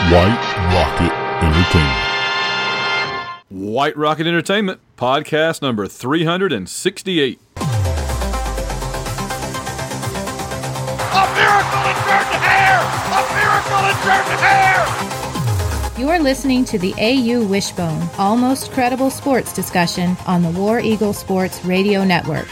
White Rocket Entertainment. White Rocket Entertainment, podcast number 368. A miracle in Jordan Hare! A miracle in Jordan Hare! You are listening to the AU Wishbone, almost credible sports discussion on the War Eagle Sports Radio Network.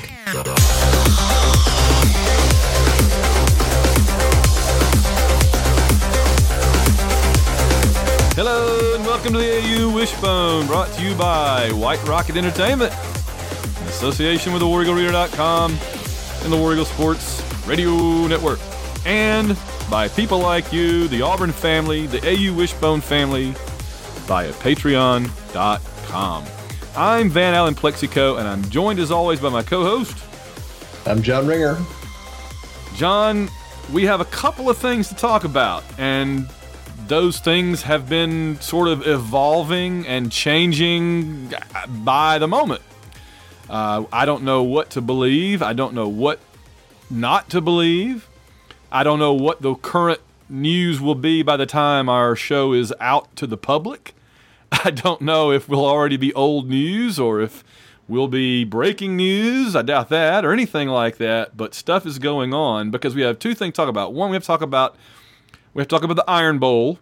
Hello and welcome to the AU Wishbone, brought to you by White Rocket Entertainment, in association with thewareaglereader.com and the War Eagle Sports Radio Network, and by people like you, the Auburn family, the AU Wishbone family, via patreon.com. I'm Van Allen Plexico, and I'm joined as always by my co-host. I'm John Ringer. John, we have a couple of things to talk about, and those things have been sort of evolving and changing by the moment. I don't know what to believe. I don't know what not to believe. I don't know what the current news will be by the time our show is out to the public. I don't know if we'll already be old news or if we'll be breaking news. I doubt that, or anything like that. But stuff is going on because we have two things to talk about. One, we have to talk about the Iron Bowl.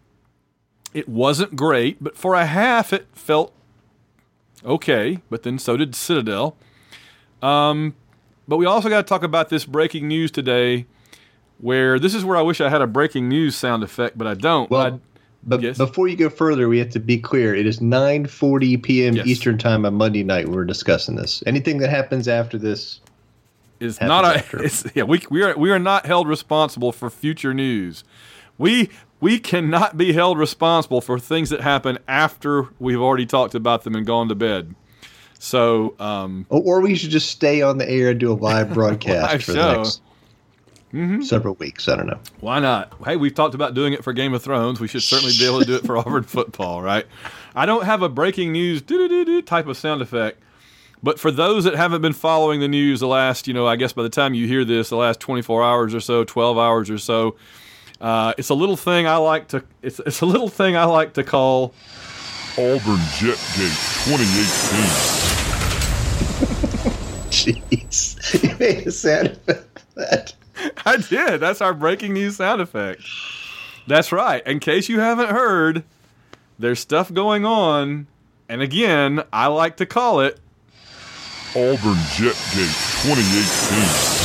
It wasn't great, but for a half it felt okay, but then so did Citadel. But we also got to talk about this breaking news today, where this is where I wish I had a breaking news sound effect, but I don't. But yes. Before you go further, we have to be clear. It is 9:40 p.m. Yes. Eastern time on Monday night. We're discussing this. Anything that happens after this Is happens not after. we are not held responsible for future news. We cannot be held responsible for things that happen after we've already talked about them and gone to bed. So, or we should just stay on the air and do a live broadcast Live for show. the next several weeks. I don't know. why not? Hey, we've talked about doing it for Game of Thrones. We should certainly be able to do it for Auburn football, right? I don't have a breaking news type of sound effect. But for those that haven't been following the news the last, I guess by the time you hear this, the last 24 hours or so, 12 hours or so, it's a little thing I like to a little thing I like to call Auburn Jetgate 2018. Jeez. You made a sound effect for that. I did. That's our breaking news sound effect. That's right. In case you haven't heard, there's stuff going on, and again, I like to call it Auburn Jetgate 2018.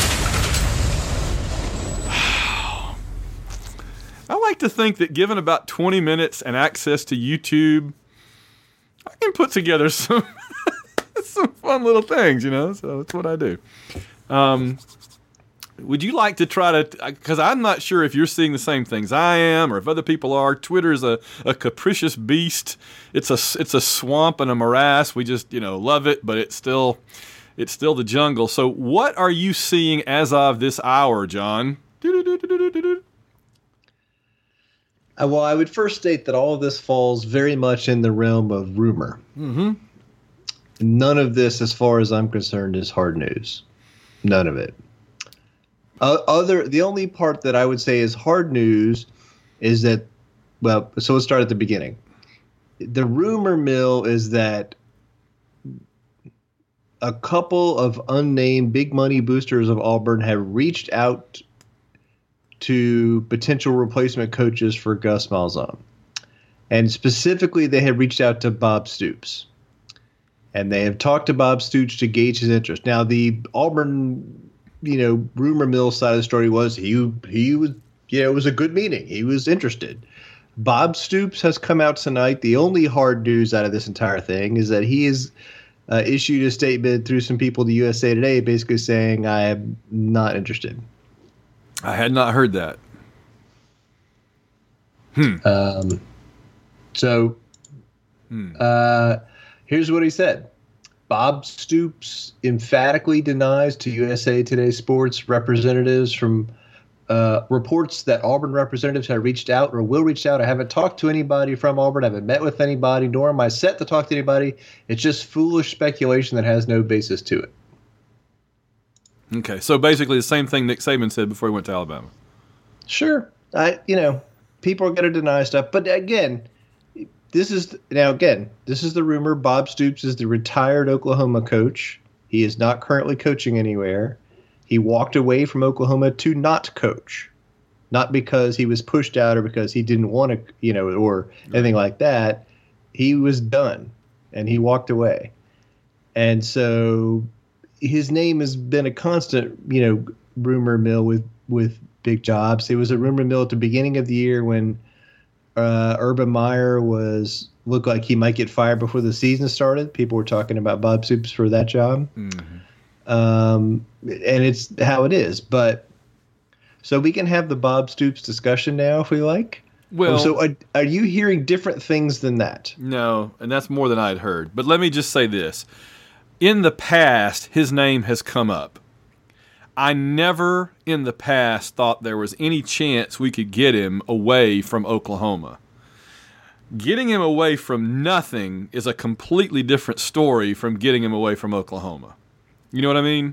I like to think that given about 20 minutes and access to YouTube, I can put together some fun little things, so that's what I do. Would you like to try to, because I'm not sure if you're seeing the same things I am or if other people are. Twitter's a capricious beast. It's a swamp and a morass. We just, love it, but it's still the jungle. So what are you seeing as of this hour, John? Well, I would first state that all of this falls very much in the realm of rumor. Mm-hmm. None of this, as far as I'm concerned, is hard news. None of it. The only part that I would say is hard news is that, so let's start at the beginning. The rumor mill is that a couple of unnamed big money boosters of Auburn have reached out to potential replacement coaches for Gus Malzahn. And specifically, they have reached out to Bob Stoops. And they have talked to Bob Stoops to gauge his interest. Now, the Auburn, rumor mill side of the story was he was, it was a good meeting. He was interested. Bob Stoops has come out tonight. The only hard news out of this entire thing is that he has issued a statement through some people to USA Today basically saying, I am not interested. I had not heard that. Here's what he said. Bob Stoops emphatically denies to USA Today Sports representatives from reports that Auburn representatives have reached out or will reach out. I haven't talked to anybody from Auburn. I haven't met with anybody, nor am I set to talk to anybody. It's just foolish speculation that has no basis to it. Okay, so basically the same thing Nick Saban said before he went to Alabama. Sure. people are going to deny stuff. But again, this is the rumor. Bob Stoops is the retired Oklahoma coach. He is not currently coaching anywhere. He walked away from Oklahoma to not coach, not because he was pushed out or because he didn't want to, or anything like that. He was done, and he walked away. And so his name has been a constant, rumor mill with big jobs. It was a rumor mill at the beginning of the year when Urban Meyer looked like he might get fired before the season started. People were talking about Bob Stoops for that job. Mm-hmm. And it's how it is. But so we can have the Bob Stoops discussion now if we like. Well, so are you hearing different things than that? No, and that's more than I'd heard. But let me just say this. In the past, his name has come up. I never in the past thought there was any chance we could get him away from Oklahoma. Getting him away from nothing is a completely different story from getting him away from Oklahoma. You know what I mean?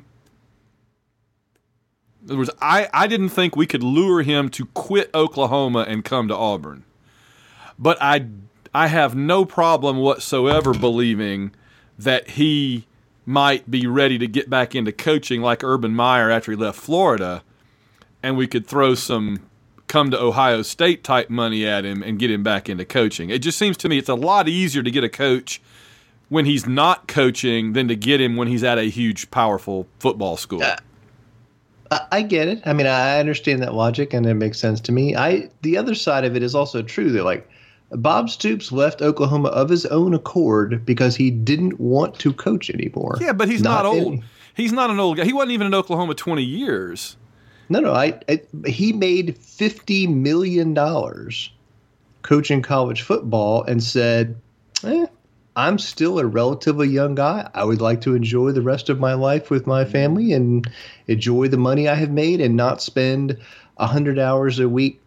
In other words, I didn't think we could lure him to quit Oklahoma and come to Auburn. But I have no problem whatsoever believing that he might be ready to get back into coaching like Urban Meyer after he left Florida, and we could throw some come to Ohio State type money at him and get him back into coaching. It just seems to me it's a lot easier to get a coach when he's not coaching than to get him when he's at a huge, powerful football school. I get it. I mean, I understand that logic, and it makes sense to me. The other side of it is also true that, like, Bob Stoops left Oklahoma of his own accord because he didn't want to coach anymore. Yeah, but he's not old. He's not an old guy. He wasn't even in Oklahoma 20 years. No. He made $50 million coaching college football and said, I'm still a relatively young guy. I would like to enjoy the rest of my life with my family and enjoy the money I have made and not spend 100 hours a week,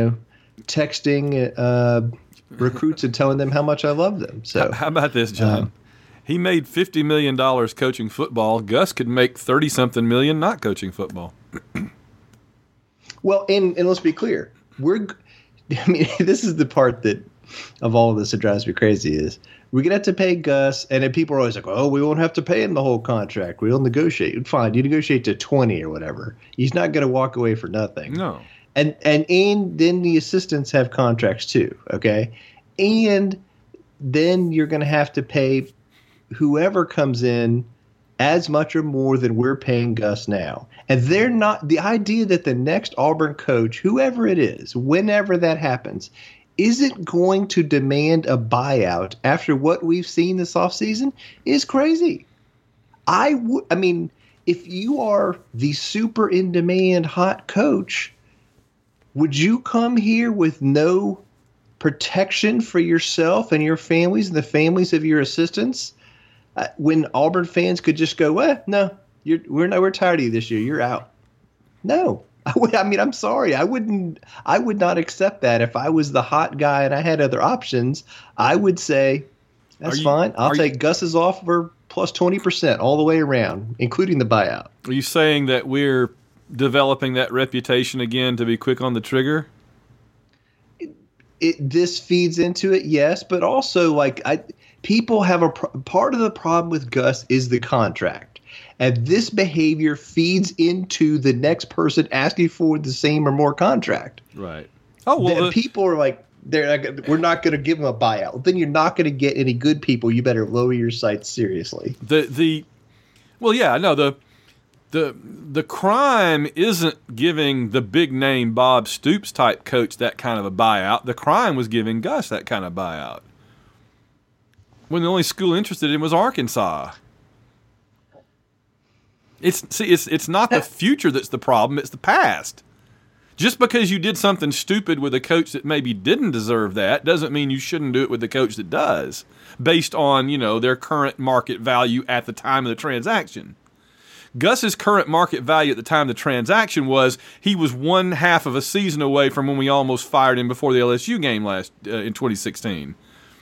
texting recruits and telling them how much I love them. So how about this, John? He made $50 million coaching football. Gus could make 30-something million not coaching football. Well, and let's be clear. This is the part that of all of this that drives me crazy is we're going to have to pay Gus, and then people are always like, oh, we won't have to pay him the whole contract. We'll negotiate. Fine, you negotiate to 20 or whatever. He's not going to walk away for nothing. No. And then the assistants have contracts too, okay? And then you're going to have to pay whoever comes in as much or more than we're paying Gus now. And they're not – the idea that the next Auburn coach, whoever it is, whenever that happens, isn't going to demand a buyout after what we've seen this offseason is crazy. If you are the super in-demand hot coach – would you come here with no protection for yourself and your families and the families of your assistants when Auburn fans could just go, no, we're tired of you this year. You're out. No. I'm sorry. I would not accept that. If I was the hot guy and I had other options, I would say, that's fine. I'll take Gus's offer plus 20% all the way around, including the buyout. Are you saying that we're developing that reputation again to be quick on the trigger? This feeds into it, yes, but also people have part of the problem with Gus is the contract, and this behavior feeds into the next person asking for the same or more contract. Right. Oh well, people are like, we're not going to give him a buyout. Then you're not going to get any good people. You better lower your sights seriously. The crime isn't giving the big name Bob Stoops type coach that kind of a buyout. The crime was giving Gus that kind of buyout when the only school interested in was Arkansas. It's not the future that's the problem, it's the past. Just because you did something stupid with a coach that maybe didn't deserve that doesn't mean you shouldn't do it with the coach that does, based on, their current market value at the time of the transaction. Gus's current market value at the time of the transaction was he was one half of a season away from when we almost fired him before the LSU game in 2016.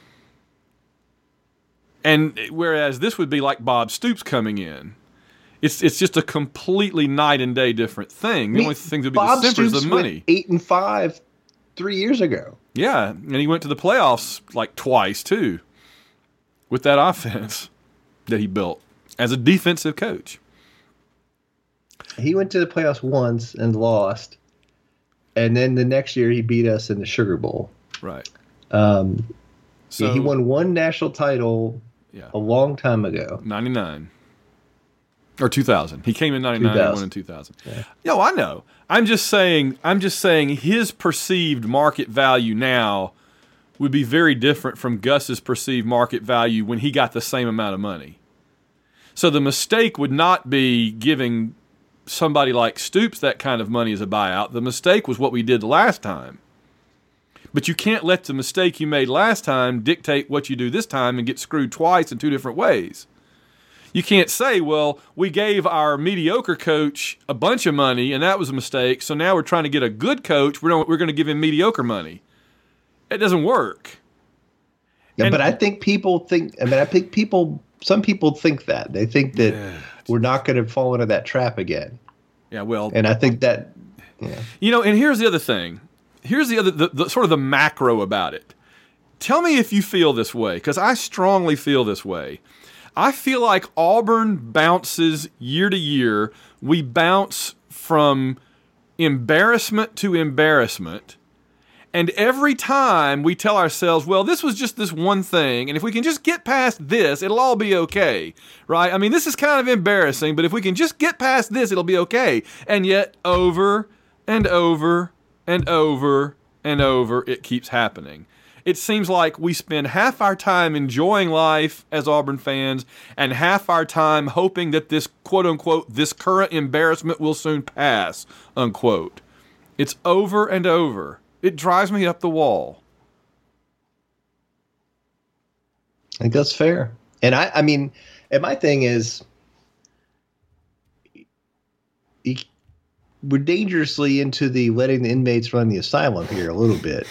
And whereas this would be like Bob Stoops coming in. It's just a completely night and day different thing. The only thing that would be the difference is the money. Went 8-5 3 years ago. Yeah, and he went to the playoffs like twice too with that offense that he built as a defensive coach. He went to the playoffs once and lost, and then the next year he beat us in the Sugar Bowl. Right. So he won one national title a long time ago. 99. Or 2000. He came in 99 and won in 2000. Yeah. No, I know. I'm just saying his perceived market value now would be very different from Gus's perceived market value when he got the same amount of money. So the mistake would not be giving somebody like Stoops that kind of money as a buyout. The mistake was what we did the last time. But you can't let the mistake you made last time dictate what you do this time and get screwed twice in two different ways. You can't say, well, we gave our mediocre coach a bunch of money and that was a mistake, so now we're trying to get a good coach. We're going to give him mediocre money. It doesn't work. Yeah, but I think some people think that. They think that we're not going to fall into that trap again. Yeah, well. And I think that, and here's the other thing. Here's the sort of the macro about it. Tell me if you feel this way, because I strongly feel this way. I feel like Auburn bounces year to year. We bounce from embarrassment to embarrassment. And every time we tell ourselves, well, this was just this one thing, and if we can just get past this, it'll all be okay, right? I mean, this is kind of embarrassing, but if we can just get past this, it'll be okay. And yet, over and over and over and over, it keeps happening. It seems like we spend half our time enjoying life as Auburn fans and half our time hoping that this, quote-unquote, this current embarrassment will soon pass, unquote. It's over and over. It drives me up the wall. I think that's fair. And I mean, and my thing is, we're dangerously into the letting the inmates run the asylum here a little bit.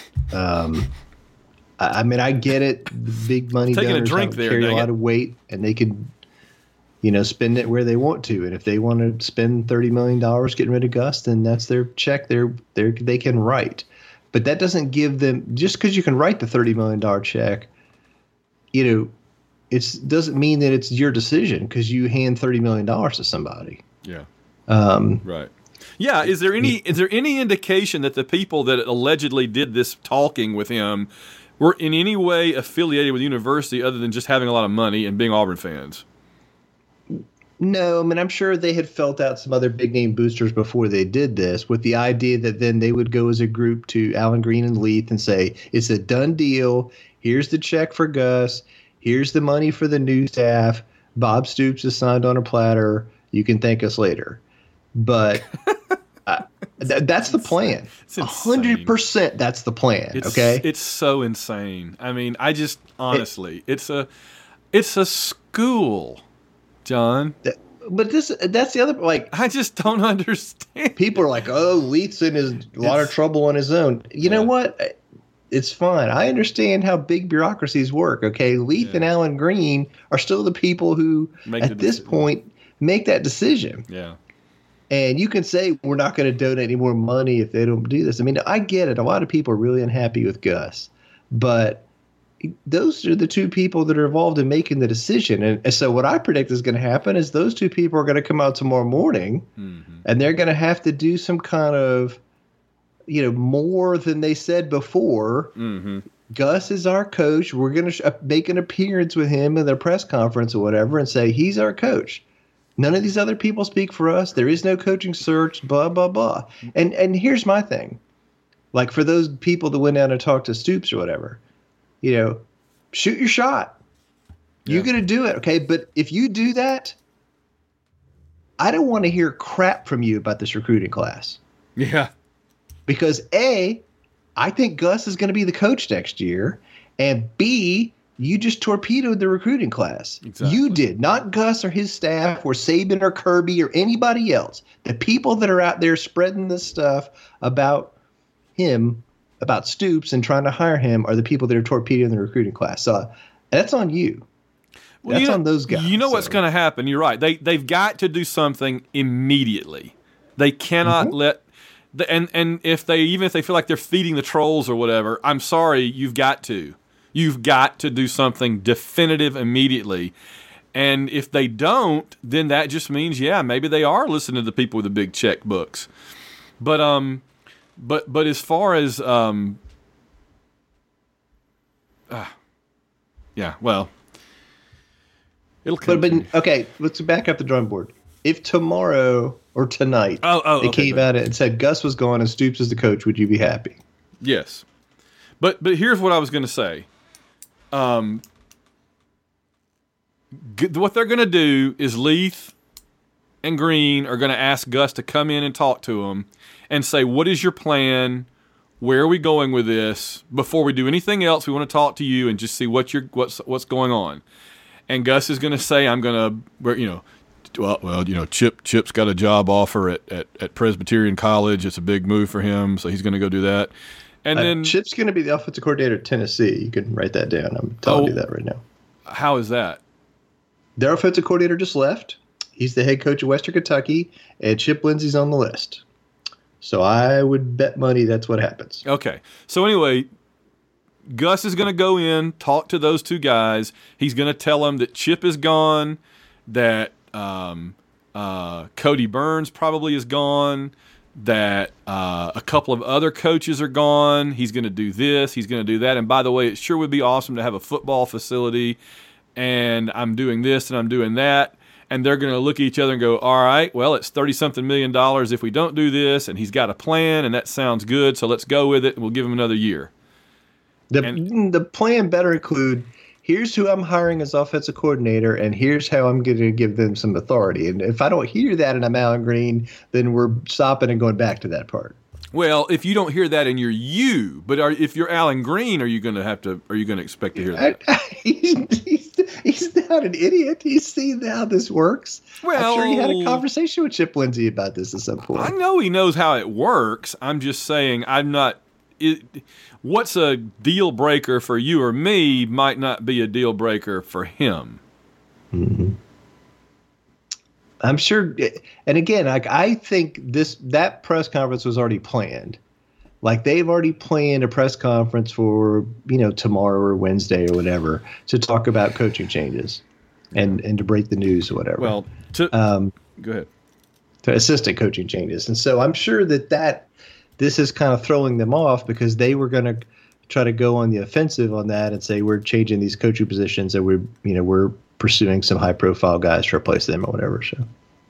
I mean, I get it. The big money donors carry a lot of weight, and they can, spend it where they want to. And if they want to spend $30 million getting rid of Gus, then that's their check. They can write. But that doesn't give them, just because you can write the $30 million check, it doesn't mean that it's your decision because you hand $30 million to somebody. Yeah. Right. Yeah. Is there any indication that the people that allegedly did this talking with him were in any way affiliated with the university other than just having a lot of money and being Auburn fans? No, I mean, I'm sure they had felt out some other big-name boosters before they did this with the idea that then they would go as a group to Alan Green and Leith and say, it's a done deal. Here's the check for Gus. Here's the money for the new staff. Bob Stoops is signed on a platter. You can thank us later. But that's the plan. 100% that's the plan, okay? It's so insane. I mean, I just, honestly, it's a school. John, but that's the other, I just don't understand. People are like, oh, Leith's in a lot of trouble on his own. You know what? It's fine. I understand how big bureaucracies work. Okay. Leith and Alan Green are still the people who at this point make that decision. Yeah. And you can say we're not going to donate any more money if they don't do this. I mean, I get it. A lot of people are really unhappy with Gus, but those are the two people that are involved in making the decision. And so what I predict is going to happen is those two people are going to come out tomorrow morning and they're going to have to do some kind of, more than they said before. Gus is our coach. We're going to make an appearance with him in their press conference or whatever and say, he's our coach. None of these other people speak for us. There is no coaching search, blah, blah, blah. And here's my thing. Like for those people that went down and talked to Stoops or whatever, shoot your shot. You're going to do it, okay? But if you do that, I don't want to hear crap from you about this recruiting class. Yeah. Because A, I think Gus is going to be the coach next year, and B, you just torpedoed the recruiting class. Exactly. You did, not Gus or his staff or Saban or Kirby or anybody else. The people that are out there spreading this stuff about him, about Stoops and trying to hire him are the people that are torpedoing the recruiting class. So that's on you. Well, that's on those guys. You know what's going to happen. You're right. They've got to do something immediately. They cannot let And if they feel like they're feeding the trolls or whatever, I'm sorry, you've got to do something definitive immediately. And if they don't, then that just means, yeah, maybe they are listening to the people with the big checkbooks. But as far as yeah, well, it'll come. But okay, let's back up the drawing board. If tomorrow or tonight they came out and said Gus was gone and Stoops is the coach, would you be happy? Yes. But here's what I was going to say. What they're going to do is Leith and Green are going to ask Gus to come in and talk to them and say, what is your plan? Where are we going with this? Before we do anything else, we want to talk to you and just see what's going on. And Gus is going to say, I'm going to, Chip's got a job offer at Presbyterian College. It's a big move for him, so he's going to go do that. And then Chip's going to be the offensive coordinator at Tennessee. You can write that down. I'm telling you that right now. How is that? Their offensive coordinator just left. He's the head coach of Western Kentucky, and Chip Lindsey's on the list. So I would bet money that's what happens. Okay. So anyway, Gus is going to go in, talk to those two guys. He's going to tell them that Chip is gone, that Cody Burns probably is gone, that a couple of other coaches are gone. He's going to do this. He's going to do that. And by the way, it sure would be awesome to have a football facility, and I'm doing this and I'm doing that. And they're going to look at each other and go, all right, well, it's $30-something million if we don't do this, and he's got a plan, and that sounds good, so let's go with it, and we'll give him another year. The plan better include, here's who I'm hiring as offensive coordinator, and here's how I'm going to give them some authority. And if I don't hear that and I'm Alan Green, then we're stopping and going back to that part. Well, if you don't hear that and you're you, but if you're Alan Green, are you going to expect to hear that? He's not an idiot. He's seen how this works. Well, I'm sure he had a conversation with Chip Lindsey about this at some point. I know he knows how it works. I'm just saying what's a deal breaker for you or me might not be a deal breaker for him. Mm-hmm. I'm sure. And again, I think that press conference was already planned. Like they've already planned a press conference for, tomorrow or Wednesday or whatever to talk about coaching changes and to break the news or whatever. Well, go ahead. To assistant coaching changes. And so I'm sure that this is kind of throwing them off because they were going to try to go on the offensive on that and say, we're changing these coaching positions and we're pursuing some high profile guys to replace them or whatever. So.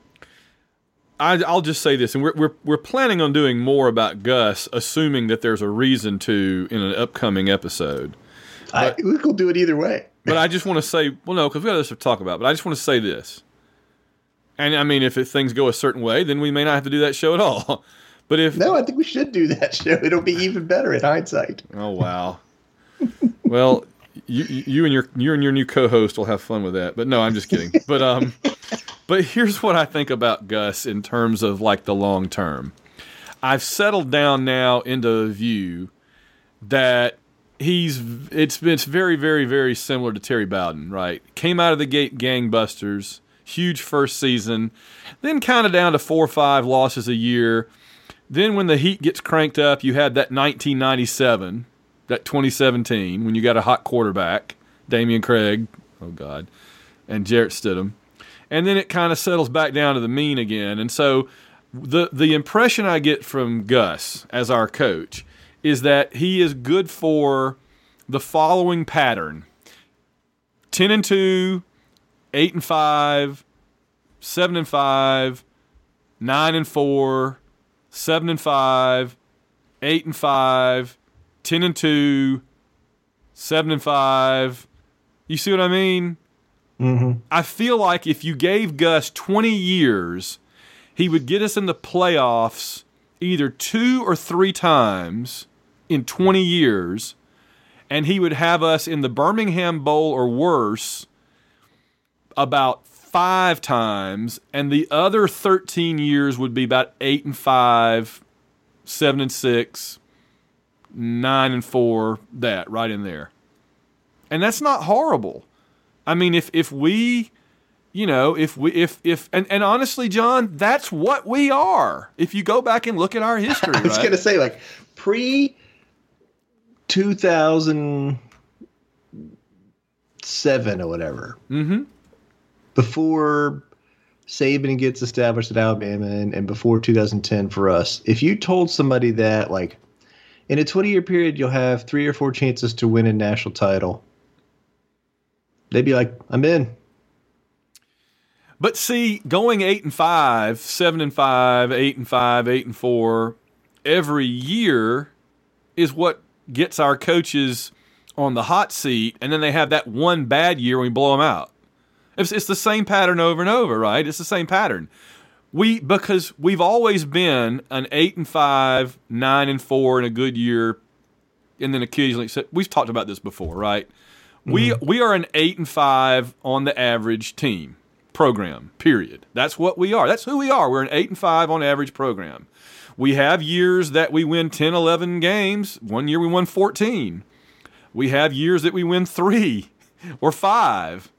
I'll just say this, and we're planning on doing more about Gus, assuming that there's a reason to in an upcoming episode. We could do it either way. But I just want to say, well, no, because we got other stuff to talk about. But I just want to say this, and I mean, if things go a certain way, then we may not have to do that show at all. But no, I think we should do that show. It'll be even better in hindsight. Oh wow. Well, you and your new co-host will have fun with that. But no, I'm just kidding. But here's what I think about Gus in terms of like the long term. I've settled down now into a view that it's very, very, very similar to Terry Bowden, right? Came out of the gate gangbusters, huge first season, then kind of down to 4 or 5 losses a year. Then when the heat gets cranked up, you had that 1997, that 2017, when you got a hot quarterback, Damian Craig, oh God, and Jarrett Stidham. And then it kind of settles back down to the mean again. And so the impression I get from Gus as our coach is that he is good for the following pattern: 10-2, 8-5, 7-5, 9-4, 7-5, 8-5, 10-2, 7-5. You see what I mean? Mm-hmm. I feel like if you gave Gus 20 years, he would get us in the playoffs either 2 or 3 times in 20 years, and he would have us in the Birmingham Bowl or worse about 5 times, and the other 13 years would be about 8-5, 7-6, 9-4, that right in there. And that's not horrible. I mean, if we and honestly, John, that's what we are. If you go back and look at our history, I was going to say, like, pre 2007 or whatever. Mm-hmm. Before Saban gets established at Alabama and before 2010 for us, if you told somebody that, like, in a 20-year period, you'll have 3 or 4 chances to win a national title, they'd be like, I'm in. But see, going 8-5, 7-5, 8-5, 8-4 every year is what gets our coaches on the hot seat, and then they have that one bad year when we blow them out. It's the same pattern over and over, right? It's the same pattern. Because we've always been an 8-5, 9-4 in a good year, and then occasionally we've talked about this before, right? Mm-hmm. We are an 8-5 on the average team program. Period. That's what we are. That's who we are. We're an 8-5 on average program. We have years that we win 10, 11 games. One year we won 14. We have years that we win 3 or 5.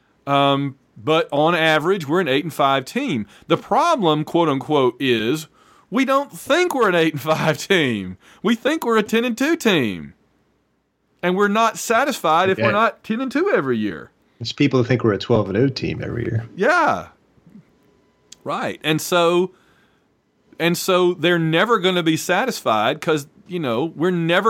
But on average, we're an 8-5 team. The problem, quote unquote, is we don't think we're an 8-5 team. We think we're a 10-2 team, and we're not satisfied if we're not 10-2 every year. There's people who think we're a 12-0 team every year. Yeah, right. And so they're never going to be satisfied because we are never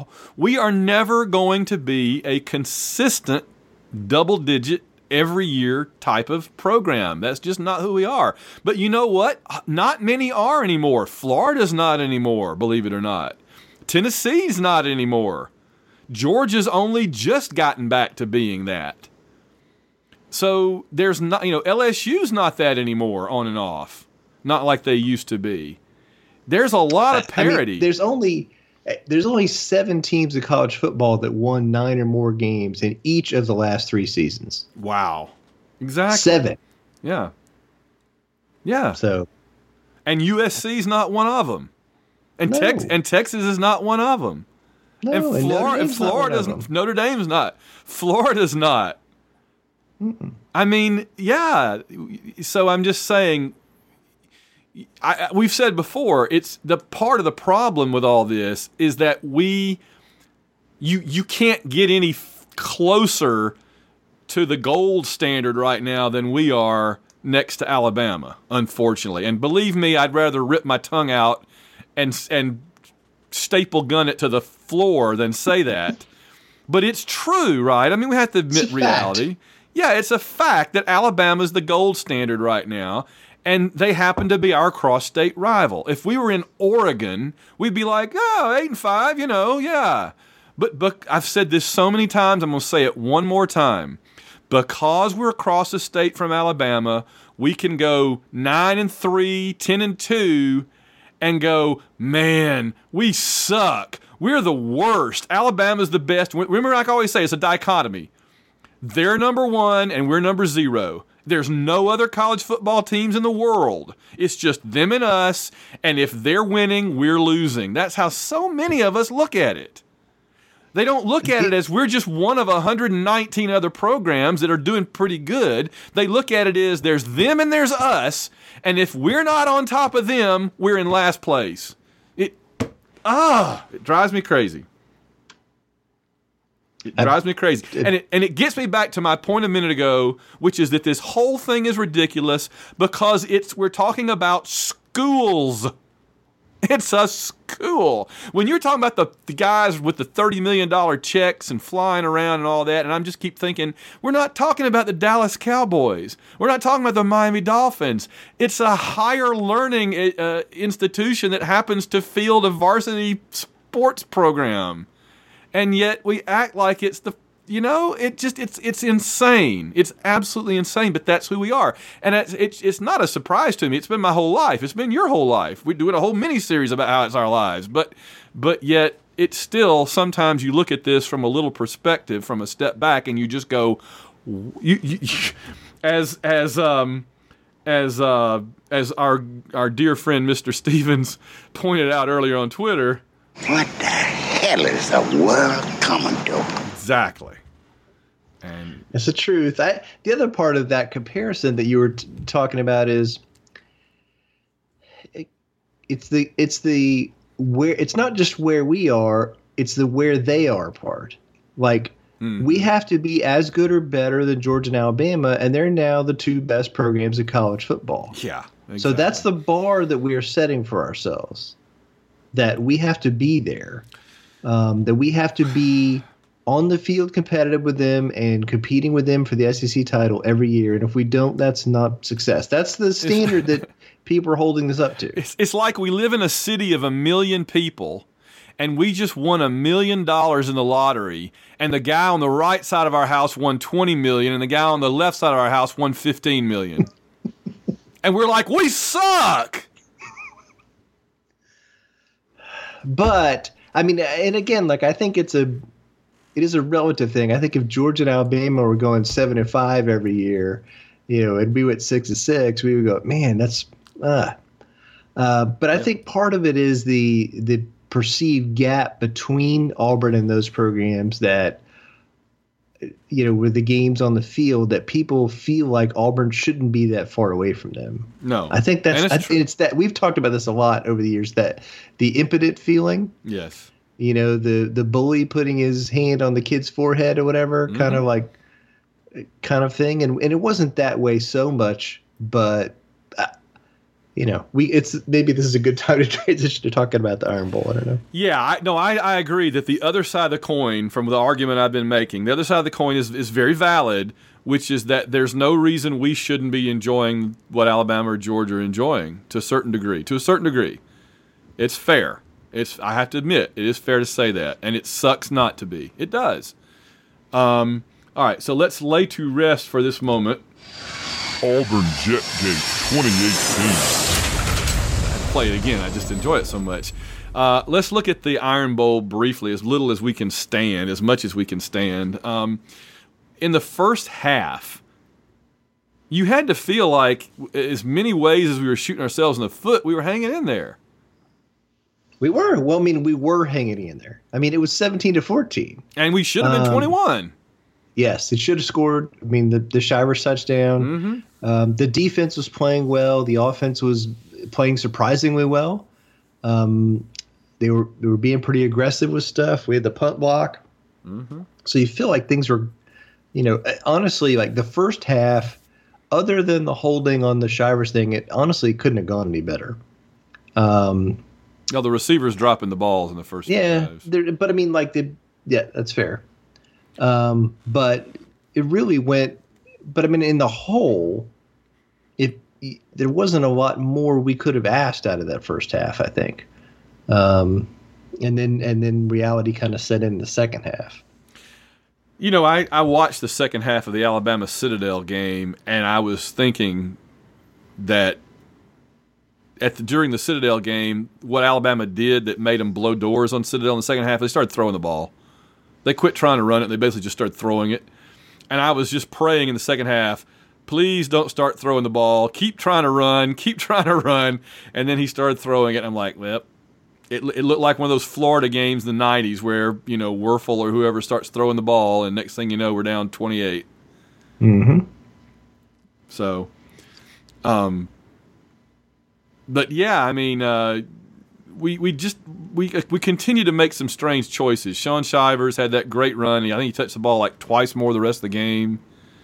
going to be a consistent double-digit every year type of program. That's just not who we are. But you know what? Not many are anymore. Florida's not anymore, believe it or not. Tennessee's not anymore. Georgia's only just gotten back to being that. So there's not, LSU's not that anymore on and off. Not like they used to be. There's a lot of parity. There's only 7 teams of college football that won 9 or more games in each of the last 3 seasons. Wow. Exactly. 7. Yeah. Yeah. So, and USC's not one of them. And No. Texas is not one of them. no, and Florida's Notre Dame's not. Florida's not. Mm-mm. I mean, yeah. So I'm just saying, we've said before, it's the part of the problem with all this is that you can't get any closer to the gold standard right now than we are next to Alabama, unfortunately. And believe me, I'd rather rip my tongue out and staple gun it to the floor than say that. But it's true, right? I mean, we have to admit reality. Yeah, it's a fact that Alabama's the gold standard right now, and they happen to be our cross-state rival. If we were in Oregon, we'd be like, 8-5, yeah. But I've said this so many times, I'm going to say it one more time. Because we're across the state from Alabama, we can go 9-3, 10-2, and go, man, we suck. We're the worst. Alabama's the best. Remember, like I always say, it's a dichotomy. They're number 1 and we're number 0. There's no other college football teams in the world. It's just them and us, and if they're winning, we're losing. That's how so many of us look at it. They don't look at it as we're just one of 119 other programs that are doing pretty good. They look at it as there's them and there's us, and if we're not on top of them, we're in last place. It drives me crazy. It drives me crazy. And it gets me back to my point a minute ago, which is that this whole thing is ridiculous because we're talking about schools. It's a school. When you're talking about the guys with the $30 million checks and flying around and all that, and I just keep thinking, we're not talking about the Dallas Cowboys. We're not talking about the Miami Dolphins. It's a higher learning institution that happens to field a varsity sports program. And yet we act like it's it's insane. It's absolutely insane, but that's who we are. And it's not a surprise to me. It's been my whole life. It's been your whole life. We're doing a whole mini-series about how it's our lives. But yet it's still, sometimes you look at this from a little perspective, from a step back, and you just go, as our dear friend Mr. Stevens pointed out earlier on Twitter, what the hell is the world coming to? Exactly. And That's the truth. The other part of that comparison that you were talking about is it's not just where we are, it's the where they are part. Like, we have to be as good or better than Georgia and Alabama, and they're now the two best programs in college football. yeah. Exactly. So that's the bar that we are setting for ourselves, that we have to be there, that we have to be on the field competitive with them and competing with them for the SEC title every year. And if we don't, that's not success. That's the standard that people are holding this up to. It's like we live in a city of 1 million people, and we just won $1 million in the lottery, and the guy on the right side of our house won $20 million, and the guy on the left side of our house won $15 million. And we're like, we suck. But I mean, and again, like, I think it is a relative thing. I think if Georgia and Alabama were going 7-5 every year, and we went 6-6, we would go, man, that's. But I think part of it is the perceived gap between Auburn and those programs that, with the games on the field, that people feel like Auburn shouldn't be that far away from them. No, I think it's that we've talked about this a lot over the years, that the impotent feeling. Yes. The bully putting his hand on the kid's forehead or whatever, kind of thing. And it wasn't that way so much, but maybe this is a good time to transition to talking about the Iron Bowl. I don't know. Yeah, I agree that the other side of the coin, from the argument I've been making, the other side of the coin is very valid, which is that there's no reason we shouldn't be enjoying what Alabama or Georgia are enjoying to a certain degree. It's fair. I have to admit, it is fair to say that, and it sucks not to be. It does. All right, so let's lay to rest for this moment Auburn Jetgate 2018. Play it again. I just enjoy it so much. Let's look at the Iron Bowl briefly, as little as we can stand, as much as we can stand. In the first half, you had to feel like, as many ways as we were shooting ourselves in the foot, we were hanging in there. We were. Well, I mean, we were hanging in there. I mean, it was 17-14. And we should have been 21. Yes, it should have scored. I mean, the Shivers touchdown. Mm-hmm. The defense was playing well. The offense was playing surprisingly well. They were being pretty aggressive with stuff. We had the punt block. Mm-hmm. So you feel like things were, honestly, like the first half, other than the holding on the Shivers thing, it honestly couldn't have gone any better. No, the receivers dropping the balls in the first drives. But I mean, that's fair. But it really went. But I mean, in the whole, there wasn't a lot more we could have asked out of that first half, I think. And then reality kind of set in the second half. I watched the second half of the Alabama Citadel game, and I was thinking that during the Citadel game, what Alabama did that made them blow doors on Citadel in the second half, they started throwing the ball. They quit trying to run it. They basically just started throwing it. And I was just praying in the second half, please don't start throwing the ball. Keep trying to run. And then he started throwing it. And I'm like, well, it looked like one of those Florida games in the 90s where, Werfel or whoever starts throwing the ball, and next thing you know, we're down 28. Mm-hmm. So, but yeah, I mean, we continue to make some strange choices. Sean Shivers had that great run. I think he touched the ball like twice more the rest of the game.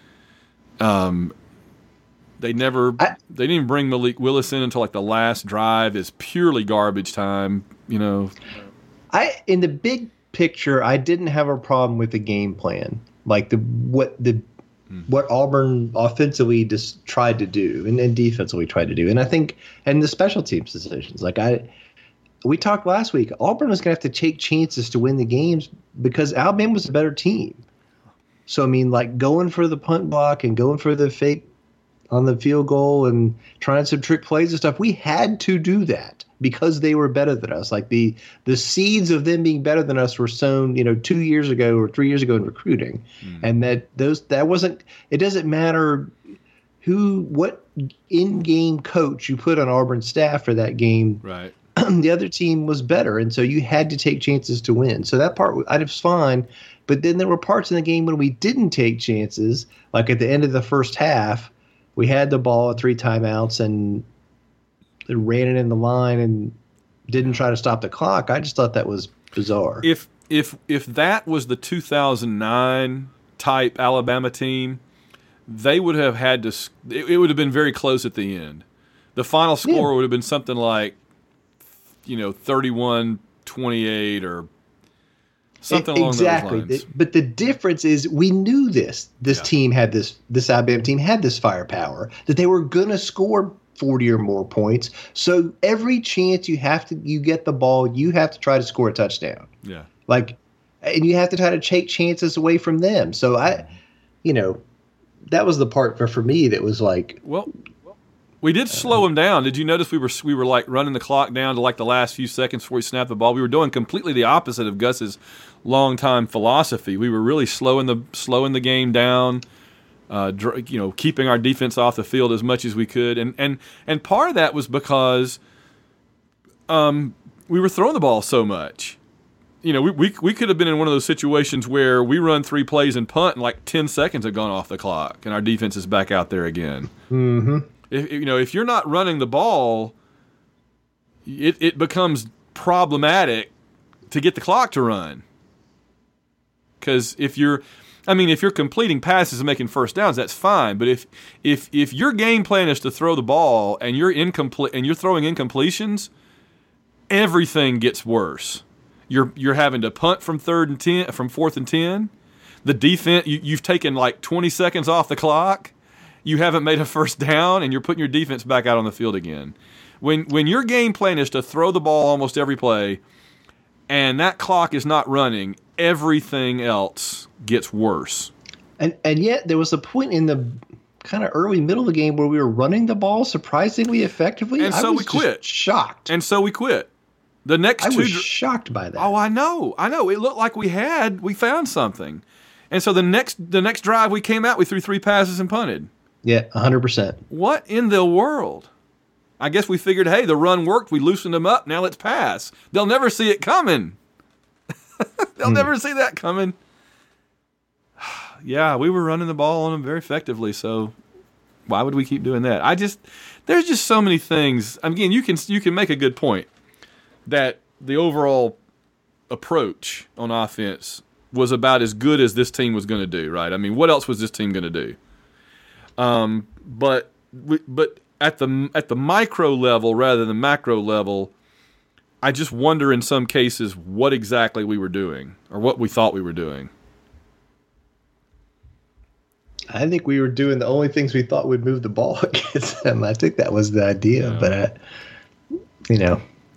They didn't even bring Malik Willis in until like the last drive. Is purely garbage time. In the big picture, I didn't have a problem with the game plan, like what Auburn offensively just tried to do and defensively tried to do, and I think the special teams decisions. We talked last week. Auburn was going to have to take chances to win the games because Alabama was a better team. So I mean, like going for the punt block and going for the fake on the field goal and trying some trick plays and stuff, we had to do that because they were better than us. Like the seeds of them being better than us were sown, 2 years ago or 3 years ago in recruiting, and that wasn't. It doesn't matter what in-game coach you put on Auburn's staff for that game. Right. the other team was better, and so you had to take chances to win. So that part I was fine. But then there were parts in the game when we didn't take chances, like at the end of the first half, we had the ball at 3 timeouts and ran it in the line and didn't try to stop the clock. I just thought that was bizarre. If that was the 2009 type Alabama team, they would have had to. It would have been very close at the end. The final score would have been something like, 31-28 or something along those lines. But the difference is we knew this team had this Alabama team had this firepower, that they were going to score 40 or more points. So every chance you get the ball, you have to try to score a touchdown. Yeah. And you have to try to take chances away from them. So that was the part for me that was like, well, we did slow them down. Did you notice we were like running the clock down to like the last few seconds before we snapped the ball? We were doing completely the opposite of Gus's longtime philosophy. We were really slowing the game down, keeping our defense off the field as much as we could. And part of that was because we were throwing the ball so much. We could have been in one of those situations where we run 3 plays and punt and like 10 seconds have gone off the clock and our defense is back out there again. Mm-hmm. If you're not running the ball, it becomes problematic to get the clock to run. Because if you're completing passes and making first downs, that's fine. But if your game plan is to throw the ball and you're throwing incompletions, everything gets worse. You're having to punt from 4th and 10. The defense, you've taken like 20 seconds off the clock. You haven't made a first down, and you're putting your defense back out on the field again. When your game plan is to throw the ball almost every play, and that clock is not running, everything else gets worse. And yet there was a point in the kind of early middle of the game where we were running the ball surprisingly effectively. And so we quit. Shocked. And so we quit. I was shocked by that. Oh, I know. It looked like we found something. And so the next drive we came out, we threw 3 passes and punted. Yeah, 100%. What in the world? I guess we figured, hey, the run worked. We loosened them up. Now let's pass. They'll never see it coming. They'll never see that coming. Yeah, we were running the ball on them very effectively, so why would we keep doing that? There's just so many things. Again, you can make a good point that the overall approach on offense was about as good as this team was going to do, right? I mean, what else was this team going to do? But at the micro level rather than macro level, I just wonder in some cases what exactly we were doing or what we thought we were doing. I think we were doing the only things we thought would move the ball against them. I think that was the idea, but Yeah.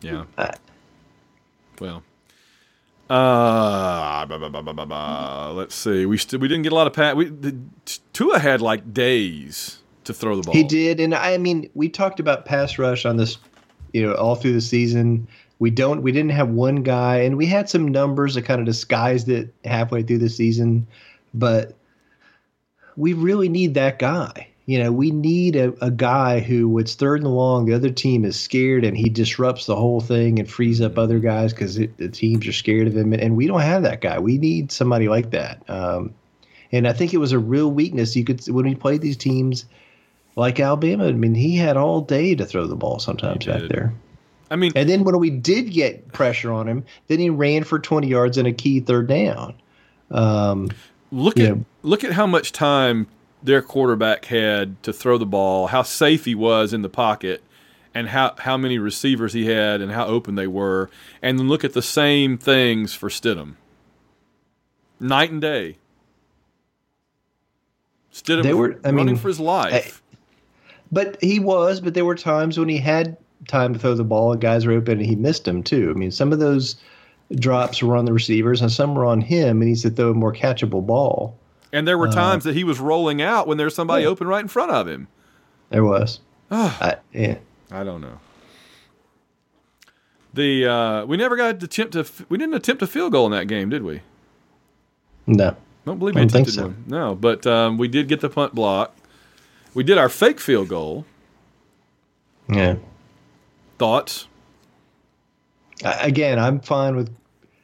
Let's see. We didn't get a lot of pass. Tua had like days to throw the ball. He did, and we talked about pass rush on this, all through the season. We didn't have one guy, and we had some numbers that kind of disguised it halfway through the season, but we really need that guy. We need a guy who, when it's 3rd and long, the other team is scared, and he disrupts the whole thing and frees up other guys because the teams are scared of him. And we don't have that guy. We need somebody like that. And I think it was a real weakness. When we played these teams like Alabama, he had all day to throw the ball sometimes back there. And then when we did get pressure on him, then he ran for 20 yards in a key 3rd down. Look at how much time their quarterback had to throw the ball, how safe he was in the pocket, and how many receivers he had and how open they were. And then look at the same things for Stidham. Night and day. Stidham running for his life. But there were times when he had time to throw the ball and guys were open and he missed them too. Some of those drops were on the receivers and some were on him, and he needs to throw a more catchable ball. And there were times that he was rolling out when there's somebody open right in front of him. There was. I don't know. We never got to we didn't attempt a field goal in that game, did we? No. I don't believe we attempted one. No, but we did get the punt block. We did our fake field goal. Yeah. Thoughts? Again, I'm fine with,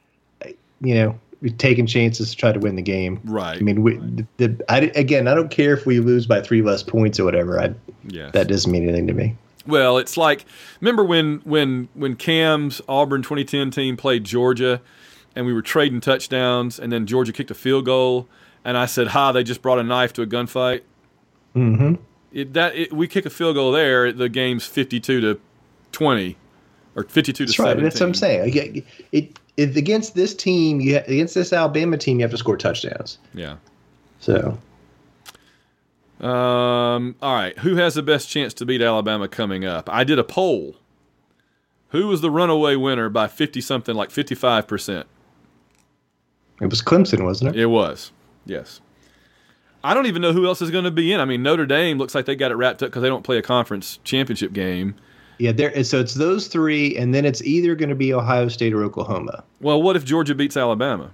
taking chances to try to win the game. Right. I mean, I don't care if we lose by 3 less points or whatever. Yes. That doesn't mean anything to me. Well, it's like, remember when Cam's Auburn 2010 team played Georgia, and we were trading touchdowns, and then Georgia kicked a field goal, and I said, they just brought a knife to a gunfight. Mm-hmm. We kick a field goal there, the game's 52-20 or 52-17. That's right. That's what I'm saying. It against this team, against this Alabama team, you have to score touchdowns. Yeah. So. All right. Who has the best chance to beat Alabama coming up? I did a poll. Who was the runaway winner by 50-something, like 55%? It was Clemson, wasn't it? It was. Yes. I don't even know who else is going to be in. I mean, Notre Dame looks like they got it wrapped up because they don't play a conference championship game. Yeah, so it's those three, and then it's either going to be Ohio State or Oklahoma. Well, what if Georgia beats Alabama?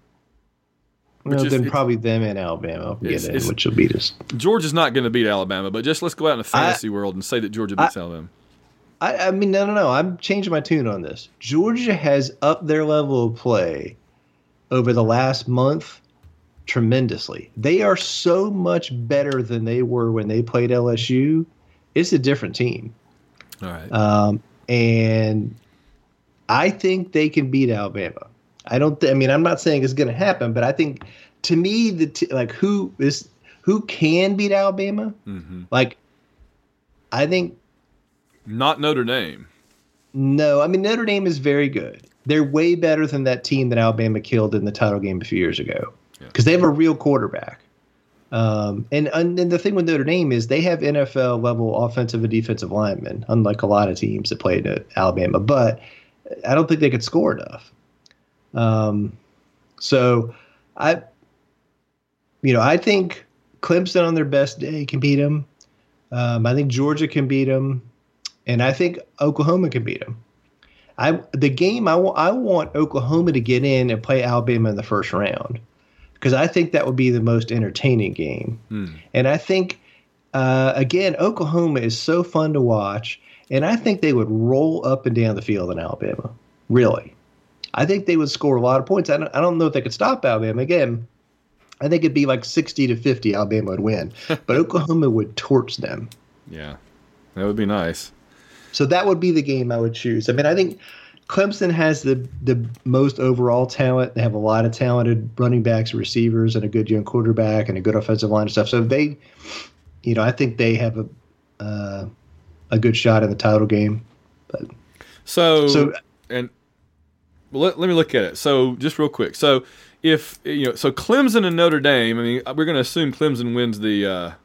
Then probably them and Alabama will get in, which will beat us. Georgia's not going to beat Alabama, but just let's go out in the fantasy world and say that Georgia beats Alabama. I mean, no. I'm changing my tune on this. Georgia has upped their level of play over the last month tremendously. They are so much better than they were when they played LSU. It's a different team. All right. And I think they can beat Alabama. I'm not saying it's going to happen, but I think, to me, who can beat Alabama? Mm-hmm. I think not Notre Dame. No, I mean, Notre Dame is very good. They're way better than that team that Alabama killed in the title game a few years ago because they have a real quarterback. And the thing with Notre Dame is they have NFL level offensive and defensive linemen, unlike a lot of teams that played at Alabama. But I don't think they could score enough. So I think Clemson on their best day can beat them. I think Georgia can beat them, and I think Oklahoma can beat them. I want Oklahoma to get in and play Alabama in the first round because I think that would be the most entertaining game. And I think again, Oklahoma is so fun to watch, and I think they would roll up and down the field in Alabama. Really. I think they would score a lot of points. I don't know if they could stop Alabama. Again, I think it'd be like 60-50 Alabama would win. But Oklahoma would torch them. Yeah, that would be nice. So that would be the game I would choose. I mean, I think Clemson has the most overall talent. They have a lot of talented running backs, receivers, and a good young quarterback and a good offensive line and stuff. So they, I think they have a good shot in the title game. But let me look at it. So just real quick. So if so Clemson and Notre Dame. I mean, we're going to assume Clemson wins the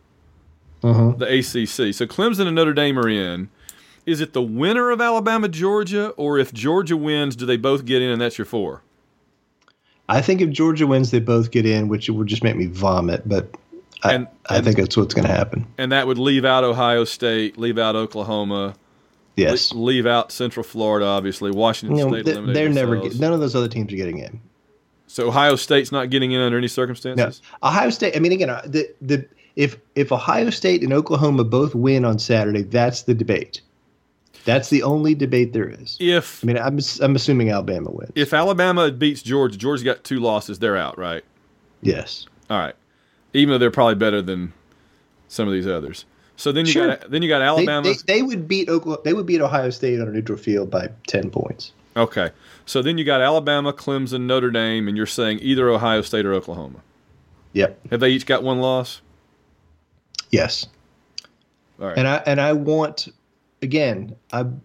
ACC. So Clemson and Notre Dame are in. Is it the winner of Alabama Georgia, or if Georgia wins, do they both get in, and that's your 4? I think if Georgia wins, they both get in, which would just make me vomit. But I think that's what's going to happen. And that would leave out Ohio State, leave out Oklahoma. Yes. Leave out Central Florida, obviously. Washington State eliminated they're never themselves. none of those other teams are getting in. So Ohio State's not getting in under any circumstances? No. Ohio State, I mean, again, if Ohio State and Oklahoma both win on Saturday, that's the debate. That's the only debate there is. I'm assuming Alabama wins. If Alabama beats Georgia, Georgia got 2 losses, they're out, right? Yes. All right. Even though they're probably better than some of these others. So then you got Alabama. They would beat Ohio State on a neutral field by 10 points. Okay. So then you got Alabama, Clemson, Notre Dame, and you're saying either Ohio State or Oklahoma. Yep. Have they each got 1 loss? Yes. All right. And I want, again,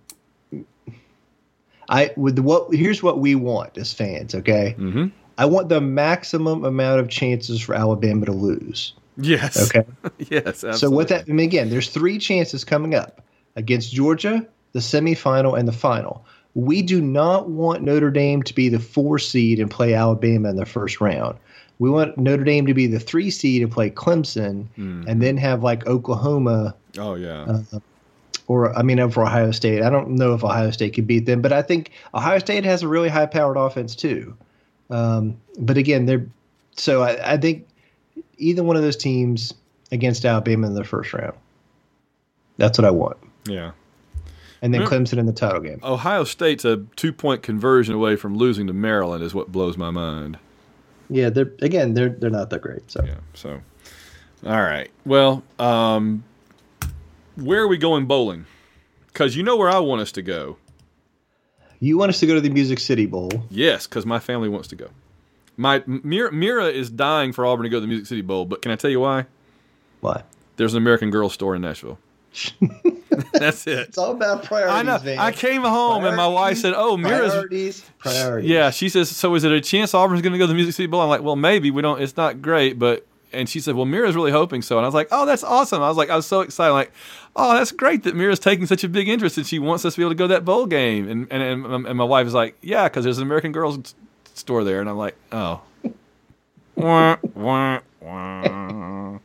here's what we want as fans, okay? Mm-hmm. I want the maximum amount of chances for Alabama to lose. Yes. Okay. Yes, absolutely. So again, there's 3 chances coming up against Georgia, the semifinal, and the final. We do not want Notre Dame to be the 4 seed and play Alabama in the first round. We want Notre Dame to be the 3 seed and play Clemson, and then have like Oklahoma. Oh yeah. For Ohio State. I don't know if Ohio State can beat them, but I think Ohio State has a really high-powered offense too. But again, I think either one of those teams against Alabama in the first round. That's what I want. Yeah. and then Clemson in the title game. Ohio State's a 2-point conversion away from losing to Maryland is what blows my mind. Yeah, they're not that great. So Yeah. So, all right. Well, where are we going bowling? Because you know where I want us to go. You want us to go to the Music City Bowl? Yes, because my family wants to go. Mira is dying for Auburn to go to the Music City Bowl, but can I tell you why? Why? There's an American Girl store in Nashville. That's it. It's all about priorities, I know. man. I came home and my wife said, "Oh, Mira's priorities." Yeah, she says. So is it a chance Auburn's going to go to the Music City Bowl? I'm like, well, maybe we don't. It's not great, but. And she said, well, Mira's really hoping so. And I was like, oh, that's awesome. I was so excited. Like, oh, that's great that Mira's taking such a big interest and she wants us to be able to go to that bowl game. And my wife is like, yeah, because there's an American Girls store there. And I'm like, oh. Wah, wah, wah.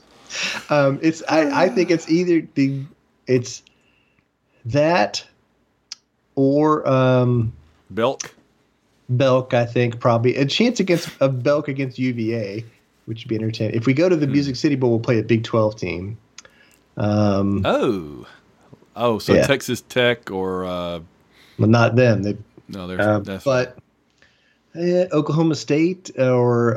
I think it's either it's that or Belk. Belk, I think probably a chance against a Belk against UVA, which would be entertaining. If we go to the Music City Bowl, we'll play a Big 12 team. So yeah. Texas Tech or well, not them. They're but Oklahoma State or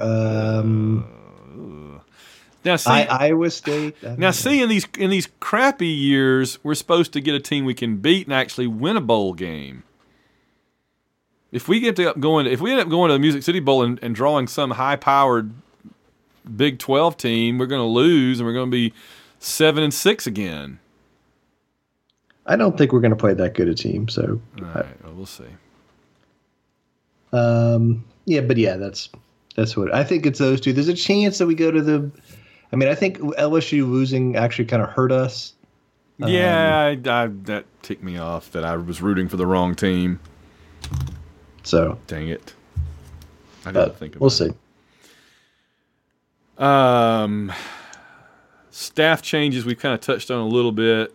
now see, Iowa State. Now see, in these crappy years, we're supposed to get a team we can beat and actually win a bowl game. If we end up going to the Music City Bowl and drawing some high-powered Big 12 team, we're going to lose and we're going to be 7-6 again. I don't think we're going to play that good a team. So, all right, well, we'll see. Yeah, but yeah, that's what I think. It's those two. There's a chance that we go to the. I mean, I think LSU losing actually kind of hurt us. Yeah, that ticked me off that I was rooting for the wrong team. So dang it, I didn't think about we'll see. Staff changes we've kind of touched on a little bit.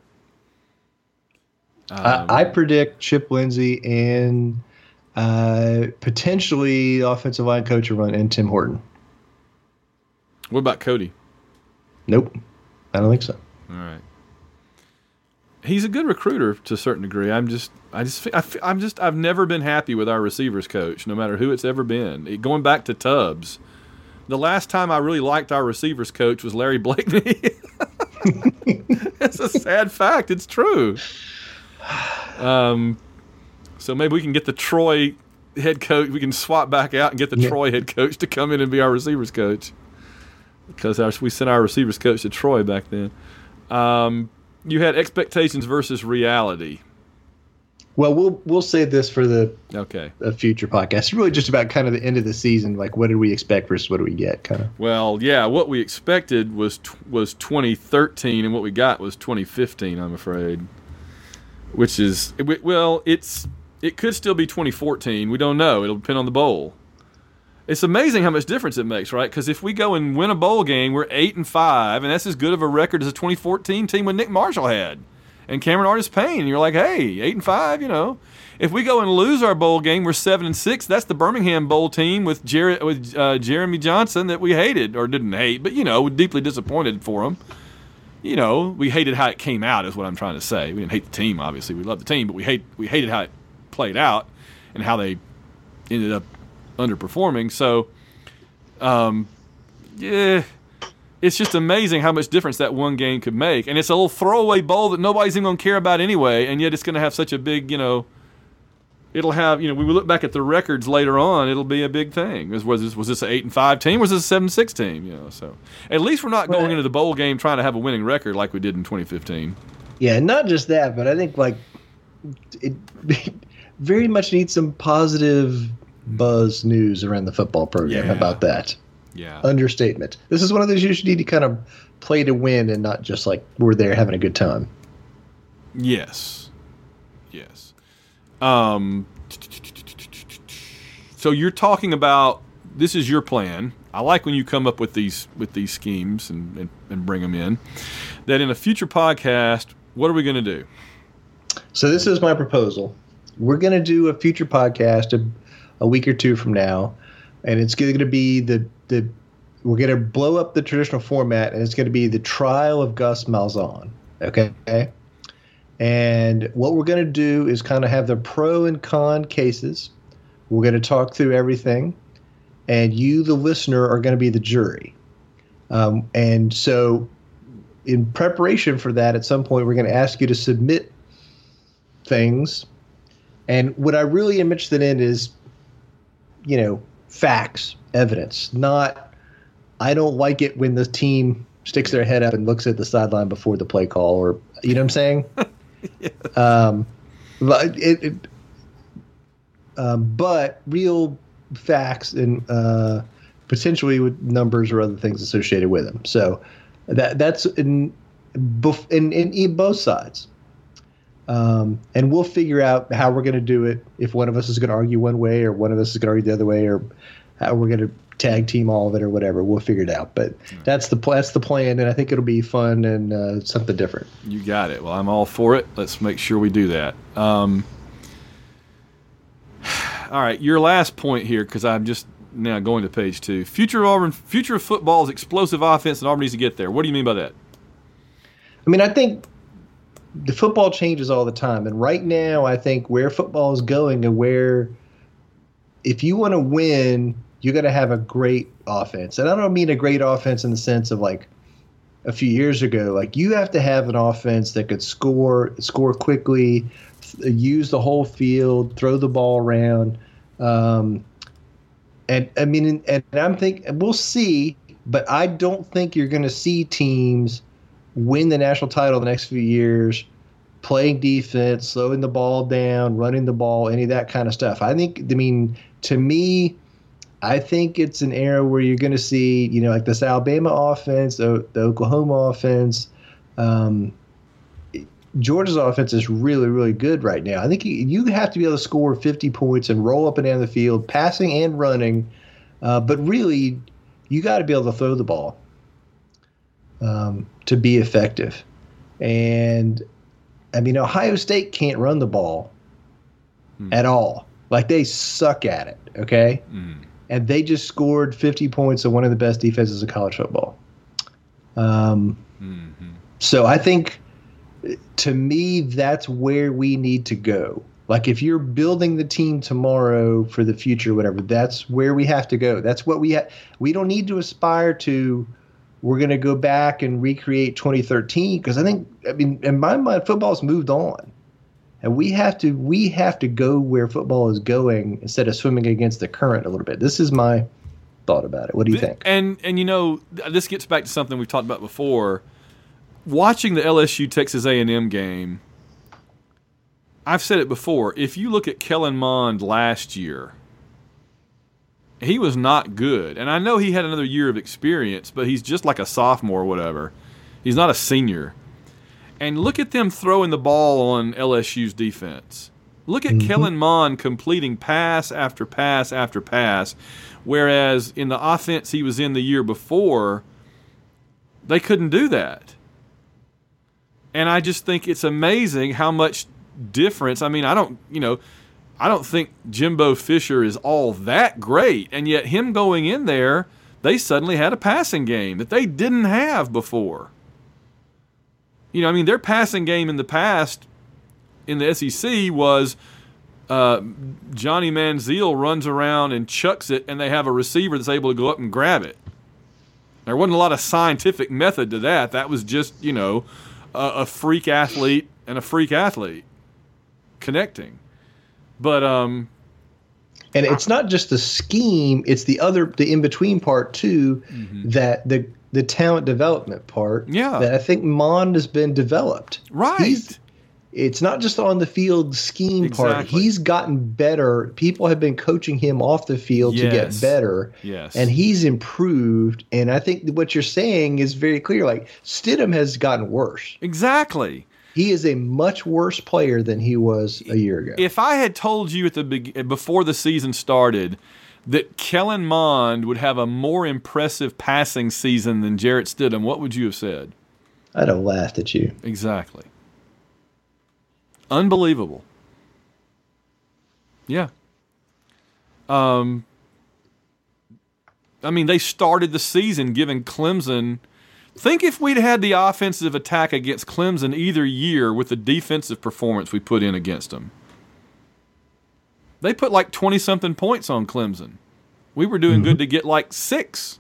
I predict Chip Lindsey and potentially offensive line coach and Tim Horton. What about Cody? Nope, I don't think so. All right. He's a good recruiter to a certain degree. I've never been happy with our receivers coach, no matter who it's ever been. Going back to Tubbs, the last time I really liked our receivers coach was Larry Blakeney. It's a sad fact. It's true. So maybe we can get the Troy head coach. We can swap back out and get the Troy head coach to come in and be our receivers coach, because we sent our receivers coach to Troy back then. You had expectations versus reality. Well, we'll save this for a future podcast. It's really just about kind of the end of the season. Like, what did we expect versus what do we get? Kind of. Well, yeah, what we expected was 2013, and what we got was 2015. I'm afraid, which is it could still be 2014. We don't know. It'll depend on the bowl. It's amazing how much difference it makes, right? Because if we go and win a bowl game, we're 8-5, and that's as good of a record as a 2014 team with Nick Marshall had and Cameron Artis-Payne. And you're like, hey, 8-5, you know. If we go and lose our bowl game, we're 7-6. That's the Birmingham Bowl team with Jeremy Johnson that we hated, or didn't hate, but we're deeply disappointed for him. We hated how it came out, is what I'm trying to say. We didn't hate the team, obviously. We love the team, but we hated how it played out and how they ended up underperforming. So, yeah, it's just amazing how much difference that one game could make. And it's a little throwaway bowl that nobody's even going to care about anyway, and yet it's going to have such a big, it'll have, when we look back at the records later on, it'll be a big thing. Was this an 8-5 team? Was this a 7-6 team? So at least we're not going into the bowl game trying to have a winning record like we did in 2015. Yeah, not just that, but I think it very much needs some positive buzz news around the football program about that. Yeah. Understatement. This is one of those you should need to kind of play to win and not just like we're there having a good time. Yes. So you're talking about, this is your plan. I like when you come up with these schemes and bring them in. That in a future podcast, what are we going to do? So this is my proposal. We're going to do a future podcast a week or two from now, and it's going to be we're going to blow up the traditional format, and it's going to be the trial of Gus Malzahn. Okay, And what we're going to do is kind of have the pro and con cases. We're going to talk through everything, and you, the listener, are going to be the jury. And so in preparation for that, at some point, we're going to ask you to submit things. And what I really am interested in is, facts, evidence, not I don't like it when the team sticks their head up and looks at the sideline before the play call, or you know what I'm saying? But real facts and potentially with numbers or other things associated with them. So that's in both sides. And we'll figure out how we're going to do it, if one of us is going to argue one way or one of us is going to argue the other way, or how we're going to tag team all of it or whatever. We'll figure it out. But that's the plan, and I think it'll be fun and something different. You got it. Well, I'm all for it. Let's make sure we do that. All right, your last point here, because I'm just now going to page 2. Future of football's explosive offense, and Auburn needs to get there. What do you mean by that? I mean, I think the football changes all the time, and right now I think where football is going and where if you want to win, you got to have a great offense. And I don't mean a great offense in the sense of like a few years ago. Like, you have to have an offense that could score quickly, use the whole field, throw the ball around. And I mean, and I'm thinking we'll see, but I don't think you're going to see teams win the national title the next few years playing defense, slowing the ball down, running the ball, any of that kind of stuff. To me, I think it's an era where you're going to see, like this Alabama offense, the Oklahoma offense. Georgia's offense is really, really good right now. I think you have to be able to score 50 points and roll up and down the field, passing and running. But really, you got to be able to throw the ball to be effective. And, I mean, Ohio State can't run the ball at all. Like, they suck at it, okay? And they just scored 50 points on one of the best defenses in college football. So I think, to me, that's where we need to go. Like, if you're building the team tomorrow for the future, whatever, that's where we have to go. That's what we we don't need to aspire to. We're going to go back and recreate 2013, because I mean, in my mind, football's moved on. And we have to go where football is going instead of swimming against the current a little bit. This is my thought about it. What do you think? And this gets back to something we've talked about before. Watching the LSU Texas A&M game, I've said it before. If you look at Kellen Mond last year, he was not good. And I know he had another year of experience, but he's just like a sophomore or whatever. He's not a senior. And look at them throwing the ball on LSU's defense. Look at Kellen Mond completing pass after pass after pass, whereas in the offense he was in the year before, they couldn't do that. And I just think it's amazing how much difference. I mean, I don't think Jimbo Fisher is all that great, and yet him going in there, they suddenly had a passing game that they didn't have before. Their passing game in the past in the SEC was Johnny Manziel runs around and chucks it, and they have a receiver that's able to go up and grab it. There wasn't a lot of scientific method to that. That was just, a freak athlete and a freak athlete connecting. But and it's not just the scheme; it's the in-between part too. That the talent development part. Yeah, that I think Mond has been developed. Right. It's not just on the field scheme part. He's gotten better. People have been coaching him off the field to get better. Yes. And he's improved. And I think what you're saying is very clear. Like, Stidham has gotten worse. Exactly. He is a much worse player than he was a year ago. If I had told you before the season started that Kellen Mond would have a more impressive passing season than Jarrett Stidham, what would you have said? I'd have laughed at you. Exactly. Unbelievable. Yeah. They started the season giving Clemson Think if we'd had the offensive attack against Clemson either year with the defensive performance we put in against them. They put like 20-something points on Clemson. We were doing good to get like 6.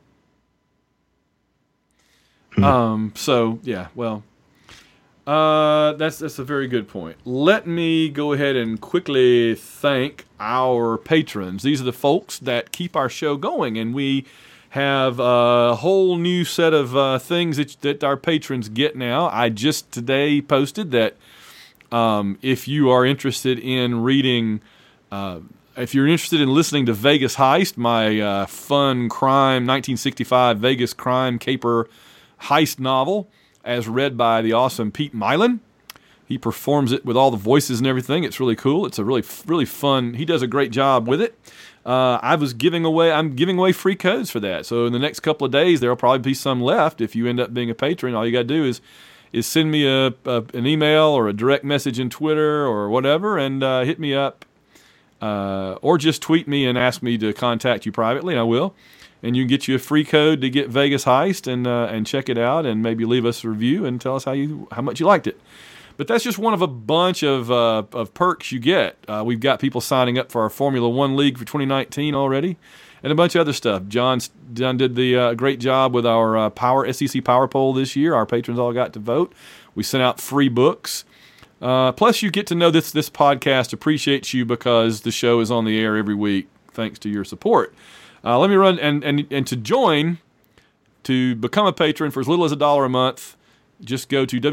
So, yeah, well, that's a very good point. Let me go ahead and quickly thank our patrons. These are the folks that keep our show going, and we have a whole new set of things that our patrons get now. I just today posted that if you are interested in reading, if you're interested in listening to Vegas Heist, my fun crime 1965 Vegas crime caper heist novel, as read by the awesome Pete Milan. He performs it with all the voices and everything. It's really cool. It's a really, really fun. He does a great job with it. I'm giving away free codes for that. So in the next couple of days, there'll probably be some left. If you end up being a patron, all you got to do is send me an email or a direct message in Twitter or whatever, and hit me up, or just tweet me and ask me to contact you privately, and I will. And you can get you a free code to get Vegas Heist and check it out, and maybe leave us a review and tell us how much you liked it. But that's just one of a bunch of perks you get. We've got people signing up for our Formula One League for 2019 already, and a bunch of other stuff. John did the great job with our SEC Power Poll this year. Our patrons all got to vote. We sent out free books. Plus, you get to know this podcast appreciates you because the show is on the air every week thanks to your support. Let me run and to become a patron for as little as $1 a month. Just go to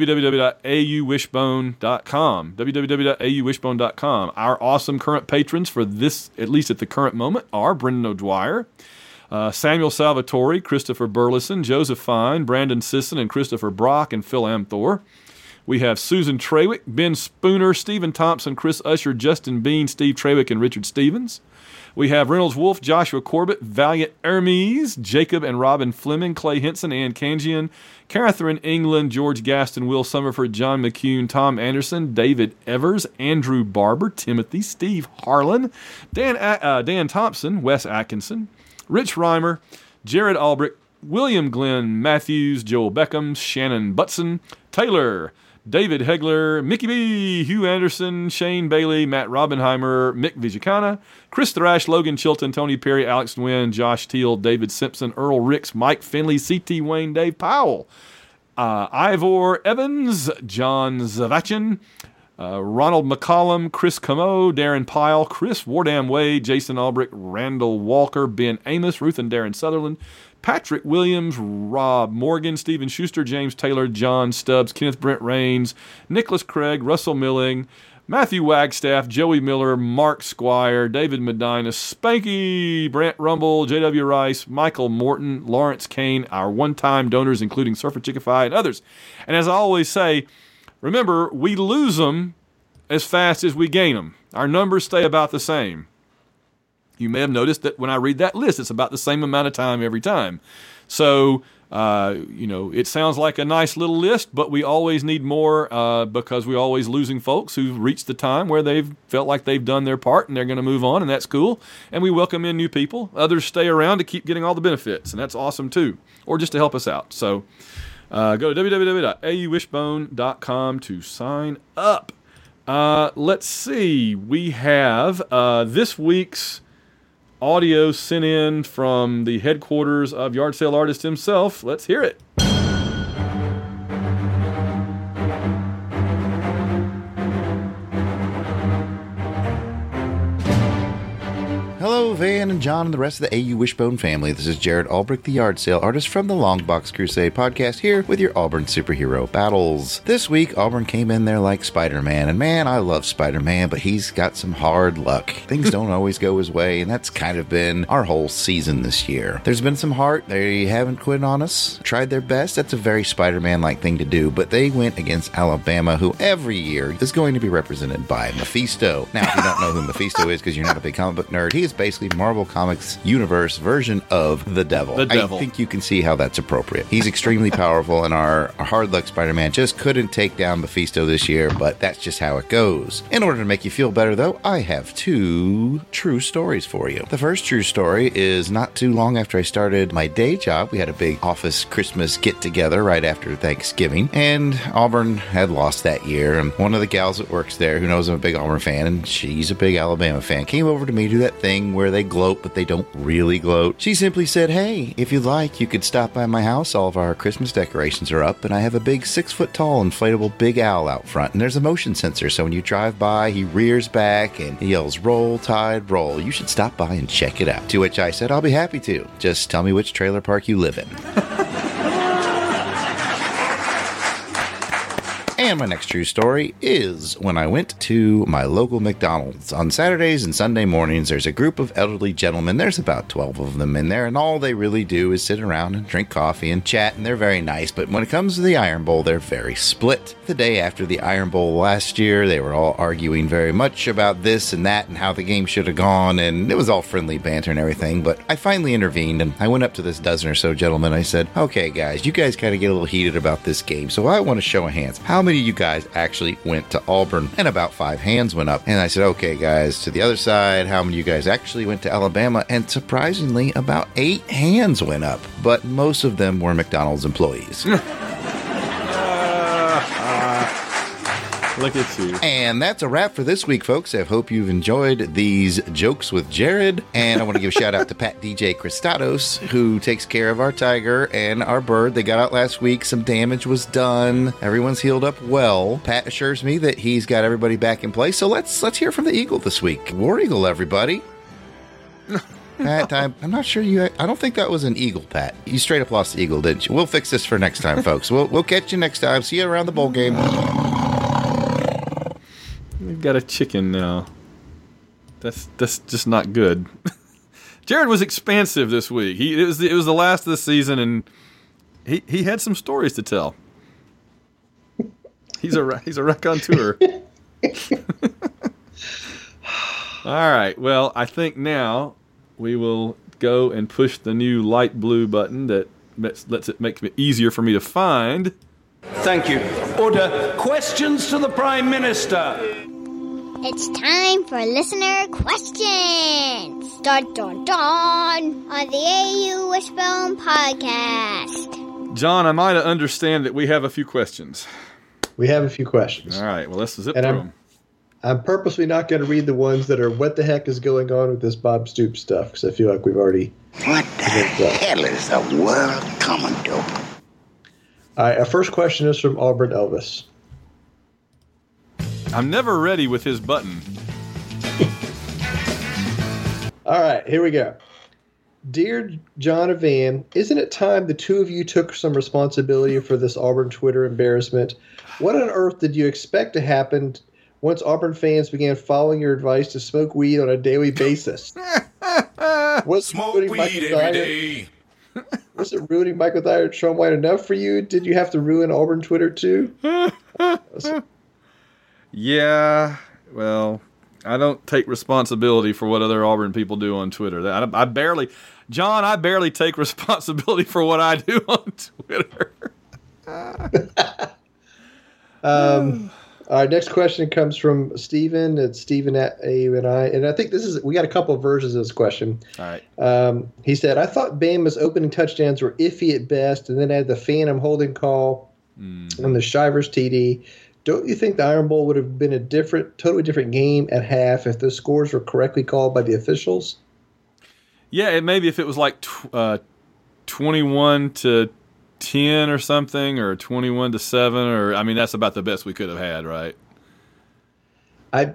www.auwishbone.com. www.auwishbone.com. Our awesome current patrons for this, at least at the current moment, are Brendan O'Dwyer, Samuel Salvatore, Christopher Burleson, Joseph Fine, Brandon Sisson, and Christopher Brock, and Phil Amthor. We have Susan Trawick, Ben Spooner, Stephen Thompson, Chris Usher, Justin Bean, Steve Trawick, and Richard Stevens. We have Reynolds Wolf, Joshua Corbett, Valiant Hermes, Jacob and Robin Fleming, Clay Henson, Ann Kangian, Catherine England, George Gaston, Will Summerford, John McCune, Tom Anderson, David Evers, Andrew Barber, Timothy, Steve Harlan, Dan Thompson, Wes Atkinson, Rich Reimer, Jared Albrecht, William Glenn Matthews, Joel Beckham, Shannon Butson, Taylor, David Hegler, Mickey B., Hugh Anderson, Shane Bailey, Matt Robbenheimer, Mick Vijacana, Chris Thrash, Logan Chilton, Tony Perry, Alex Nguyen, Josh Teal, David Simpson, Earl Ricks, Mike Finley, C.T. Wayne, Dave Powell, Ivor Evans, John Zavachin, Ronald McCollum, Chris Camo, Darren Pyle, Chris Wardam Wade, Jason Albrecht, Randall Walker, Ben Amos, Ruth and Darren Sutherland, Patrick Williams, Rob Morgan, Stephen Schuster, James Taylor, John Stubbs, Kenneth Brent Rains, Nicholas Craig, Russell Milling, Matthew Wagstaff, Joey Miller, Mark Squire, David Medina, Spanky, Brant Rumble, J.W. Rice, Michael Morton, Lawrence Kane, our one-time donors, including Surfer Chickify and others. And as I always say, remember, we lose them as fast as we gain them. Our numbers stay about the same. You may have noticed that when I read that list, it's about the same amount of time every time. So, it sounds like a nice little list, but we always need more because we're always losing folks who've reached the time where they've felt like they've done their part and they're going to move on, and that's cool. And we welcome in new people. Others stay around to keep getting all the benefits, and that's awesome too, or just to help us out. So go to www.auwishbone.com to sign up. Let's see. We have this week's audio sent in from the headquarters of Yard Sale Artist himself. Let's hear it. Hello, Van and John and the rest of the AU Wishbone family. This is Jared Albrecht, the Yard Sale Artist from the Longbox Crusade podcast, here with your Auburn superhero battles. This week, Auburn came in there like Spider-Man, and man, I love Spider-Man, but he's got some hard luck. Things don't always go his way, and that's kind of been our whole season this year. There's been some heart. They haven't quit on us, tried their best. That's a very Spider-Man-like thing to do, but they went against Alabama, who every year is going to be represented by Mephisto. Now, if you don't know who Mephisto is because you're not a big comic book nerd, he is basically the Marvel Comics universe version of the Devil. I think you can see how that's appropriate. He's extremely powerful, and our hard luck Spider-Man just couldn't take down Mephisto this year, but that's just how it goes. In order to make you feel better, though, I have 2 true stories for you. The first true story is not too long after I started my day job. We had a big office Christmas get-together right after Thanksgiving, and Auburn had lost that year, and one of the gals that works there, who knows I'm a big Auburn fan, and she's a big Alabama fan, came over to me to do that thing where they gloat, but they don't really gloat. She simply said, "Hey, if you'd like, you could stop by my house. All of our Christmas decorations are up, and I have a big 6-foot-tall inflatable big owl out front, and there's a motion sensor, so when you drive by, he rears back and he yells, 'Roll, Tide, roll.' You should stop by and check it out." To which I said, "I'll be happy to. Just tell me which trailer park you live in." And my next true story is when I went to my local McDonald's. On Saturdays and Sunday mornings, there's a group of elderly gentlemen. There's about 12 of them in there, and all they really do is sit around and drink coffee and chat, and they're very nice. But when it comes to the Iron Bowl, they're very split. The day after the Iron Bowl last year, they were all arguing very much about this and that and how the game should have gone, and it was all friendly banter and everything. But I finally intervened, and I went up to this dozen or so gentlemen. I said, "Okay, guys, you guys kind of get a little heated about this game, so I want to show of hands. How many of you guys actually went to Auburn?" And about 5 hands went up. And I said, "Okay, guys, to the other side, how many of you guys actually went to Alabama?" And surprisingly, about 8 hands went up. But most of them were McDonald's employees. Look at you. And that's a wrap for this week, folks. I hope you've enjoyed these jokes with Jared. And I want to give a shout out to Pat DJ Christados, who takes care of our tiger and our bird. They got out last week. Some damage was done. Everyone's healed up well. Pat assures me that he's got everybody back in place. So let's hear from the Eagle this week. War Eagle, everybody. Pat, I'm not sure I don't think that was an eagle, Pat. You straight up lost the eagle, didn't you? We'll fix this for next time, folks. We'll catch you next time. See you around the bowl game. We've got a chicken now. That's just not good. Jared was expansive this week. It was the last of the season, and he had some stories to tell. He's a raconteur. All right. Well, I think now we will go and push the new light blue button that lets it make it easier for me to find. Thank you. Order. Questions to the Prime Minister. It's time for listener questions. Dun dun dun on the AU Wishbone podcast. John, am I to understand that we have a few questions? We have a few questions. All right. Well, let's zip through them. I'm purposely not going to read the ones that are what the heck is going on with this Bob Stoops stuff, because I feel like we've already... What the hell is the world coming to? All right, our first question is from Auburn Elvis. I'm never ready with his button. All right, here we go. Dear John and Van, isn't it time the two of you took some responsibility for this Auburn Twitter embarrassment? What on earth did you expect to happen once Auburn fans began following your advice to smoke weed on a daily basis? Smoke weed every day. Was it ruining Michael Dyer and Sean White enough for you? Did you have to ruin Auburn Twitter too? Yeah, well, I don't take responsibility for what other Auburn people do on Twitter. I barely take responsibility for what I do on Twitter. Our next question comes from Steven. It's Steven at AUNI. And I think we got a couple of versions of this question. All right. He said, I thought Bama's opening touchdowns were iffy at best, and then had the phantom holding call on the Shivers TD. Don't you think the Iron Bowl would have been a totally different game at half if the scores were correctly called by the officials? Yeah, and maybe if it was like 21-10 or something, or 21-7, or I mean, that's about the best we could have had, right? I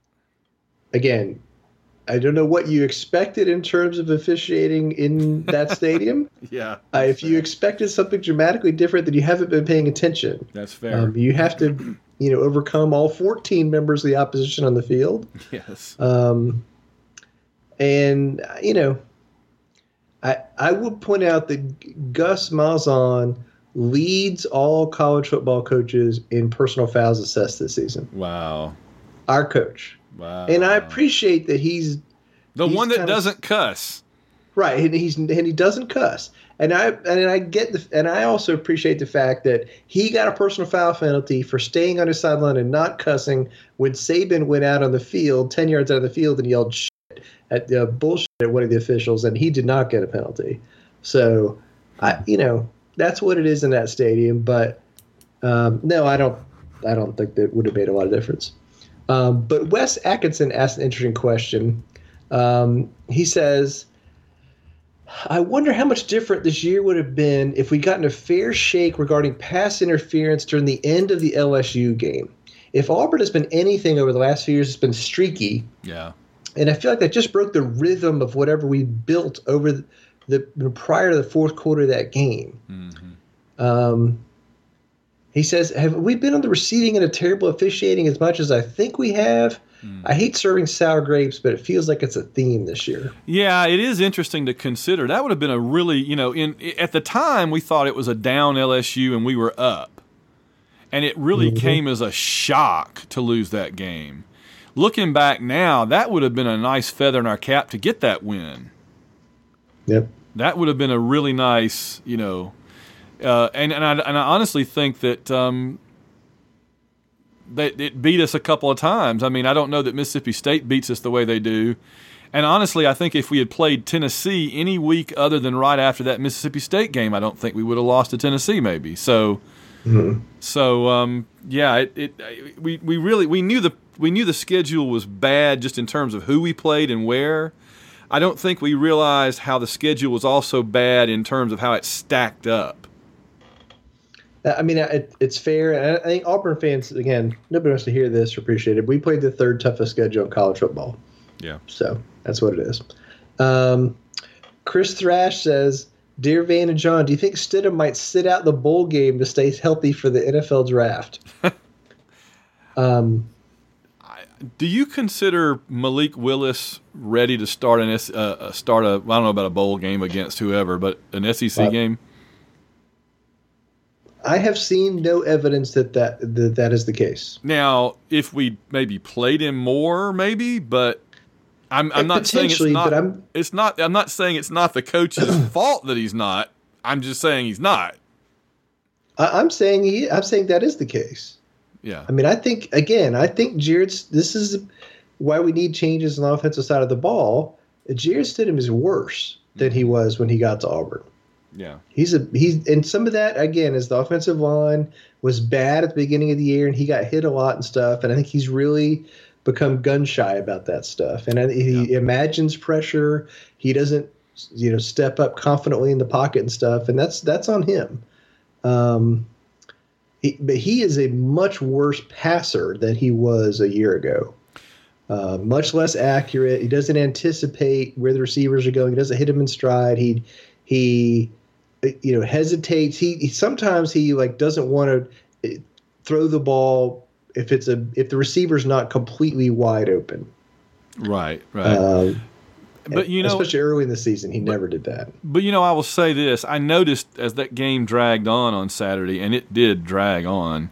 don't know what you expected in terms of officiating in that stadium. Yeah. If you expected something dramatically different, then you haven't been paying attention. That's fair. You have to, overcome all 14 members of the opposition on the field. Yes. I will point out that Gus Malzahn leads all college football coaches in personal fouls assessed this season. Wow. Our coach. Wow. And I appreciate that he's The he's one that kinda, doesn't cuss. right? And he doesn't cuss. And I get and I also appreciate the fact that he got a personal foul penalty for staying on his sideline and not cussing when Saban went out on the field 10 yards out of the field and yelled shit at bullshit at one of the officials, and he did not get a penalty. So, that's what it is in that stadium. But no, I don't think that would have made a lot of difference. But Wes Atkinson asked an interesting question. He says, I wonder how much different this year would have been if we'd gotten a fair shake regarding pass interference during the end of the LSU game. If Auburn has been anything over the last few years, it's been streaky. Yeah. And I feel like that just broke the rhythm of whatever we built over the prior to the fourth quarter of that game. Mm-hmm. He says, have we been on the receiving end of terrible officiating as much as I think we have? I hate serving sour grapes, but it feels like it's a theme this year. Yeah, it is interesting to consider. That would have been a really, at the time we thought it was a down LSU and we were up. And it really came as a shock to lose that game. Looking back now, that would have been a nice feather in our cap to get that win. Yep. That would have been a really nice, and I honestly think that that it beat us a couple of times. I mean, I don't know that Mississippi State beats us the way they do. And honestly, I think if we had played Tennessee any week other than right after that Mississippi State game, I don't think we would have lost to Tennessee maybe. So, we knew the schedule was bad just in terms of who we played and where. I don't think we realized how the schedule was also bad in terms of how it stacked up. I mean, it's fair. And I think Auburn fans, again, nobody wants to hear this or appreciate it. We played the third toughest schedule in college football. Yeah. So that's what it is. Chris Thrash says, Dear Van and John, do you think Stidham might sit out the bowl game to stay healthy for the NFL draft? Do you consider Malik Willis ready to start I don't know about a bowl game against whoever, but an SEC game? I have seen no evidence that is the case. Now, if we maybe played him more, maybe, but I'm not saying it's not. But it's not. I'm not saying it's not the coach's fault that he's not. I'm just saying he's not. I'm saying that is the case. Yeah. I mean, I think Jared's. This is why we need changes on the offensive side of the ball. Jared Stidham is worse than he was when he got to Auburn. Yeah. He's and some of that again is the offensive line was bad at the beginning of the year and he got hit a lot and stuff. And I think he's really become gun shy about that stuff. And he imagines pressure. He doesn't, step up confidently in the pocket and stuff. And that's on him. But he is a much worse passer than he was a year ago. Much less accurate. He doesn't anticipate where the receivers are going. He doesn't hit him in stride. He hesitates. He sometimes doesn't want to throw the ball if the receiver's not completely wide open. Right. But especially early in the season, he never did that. But I will say this: I noticed as that game dragged on Saturday, and it did drag on.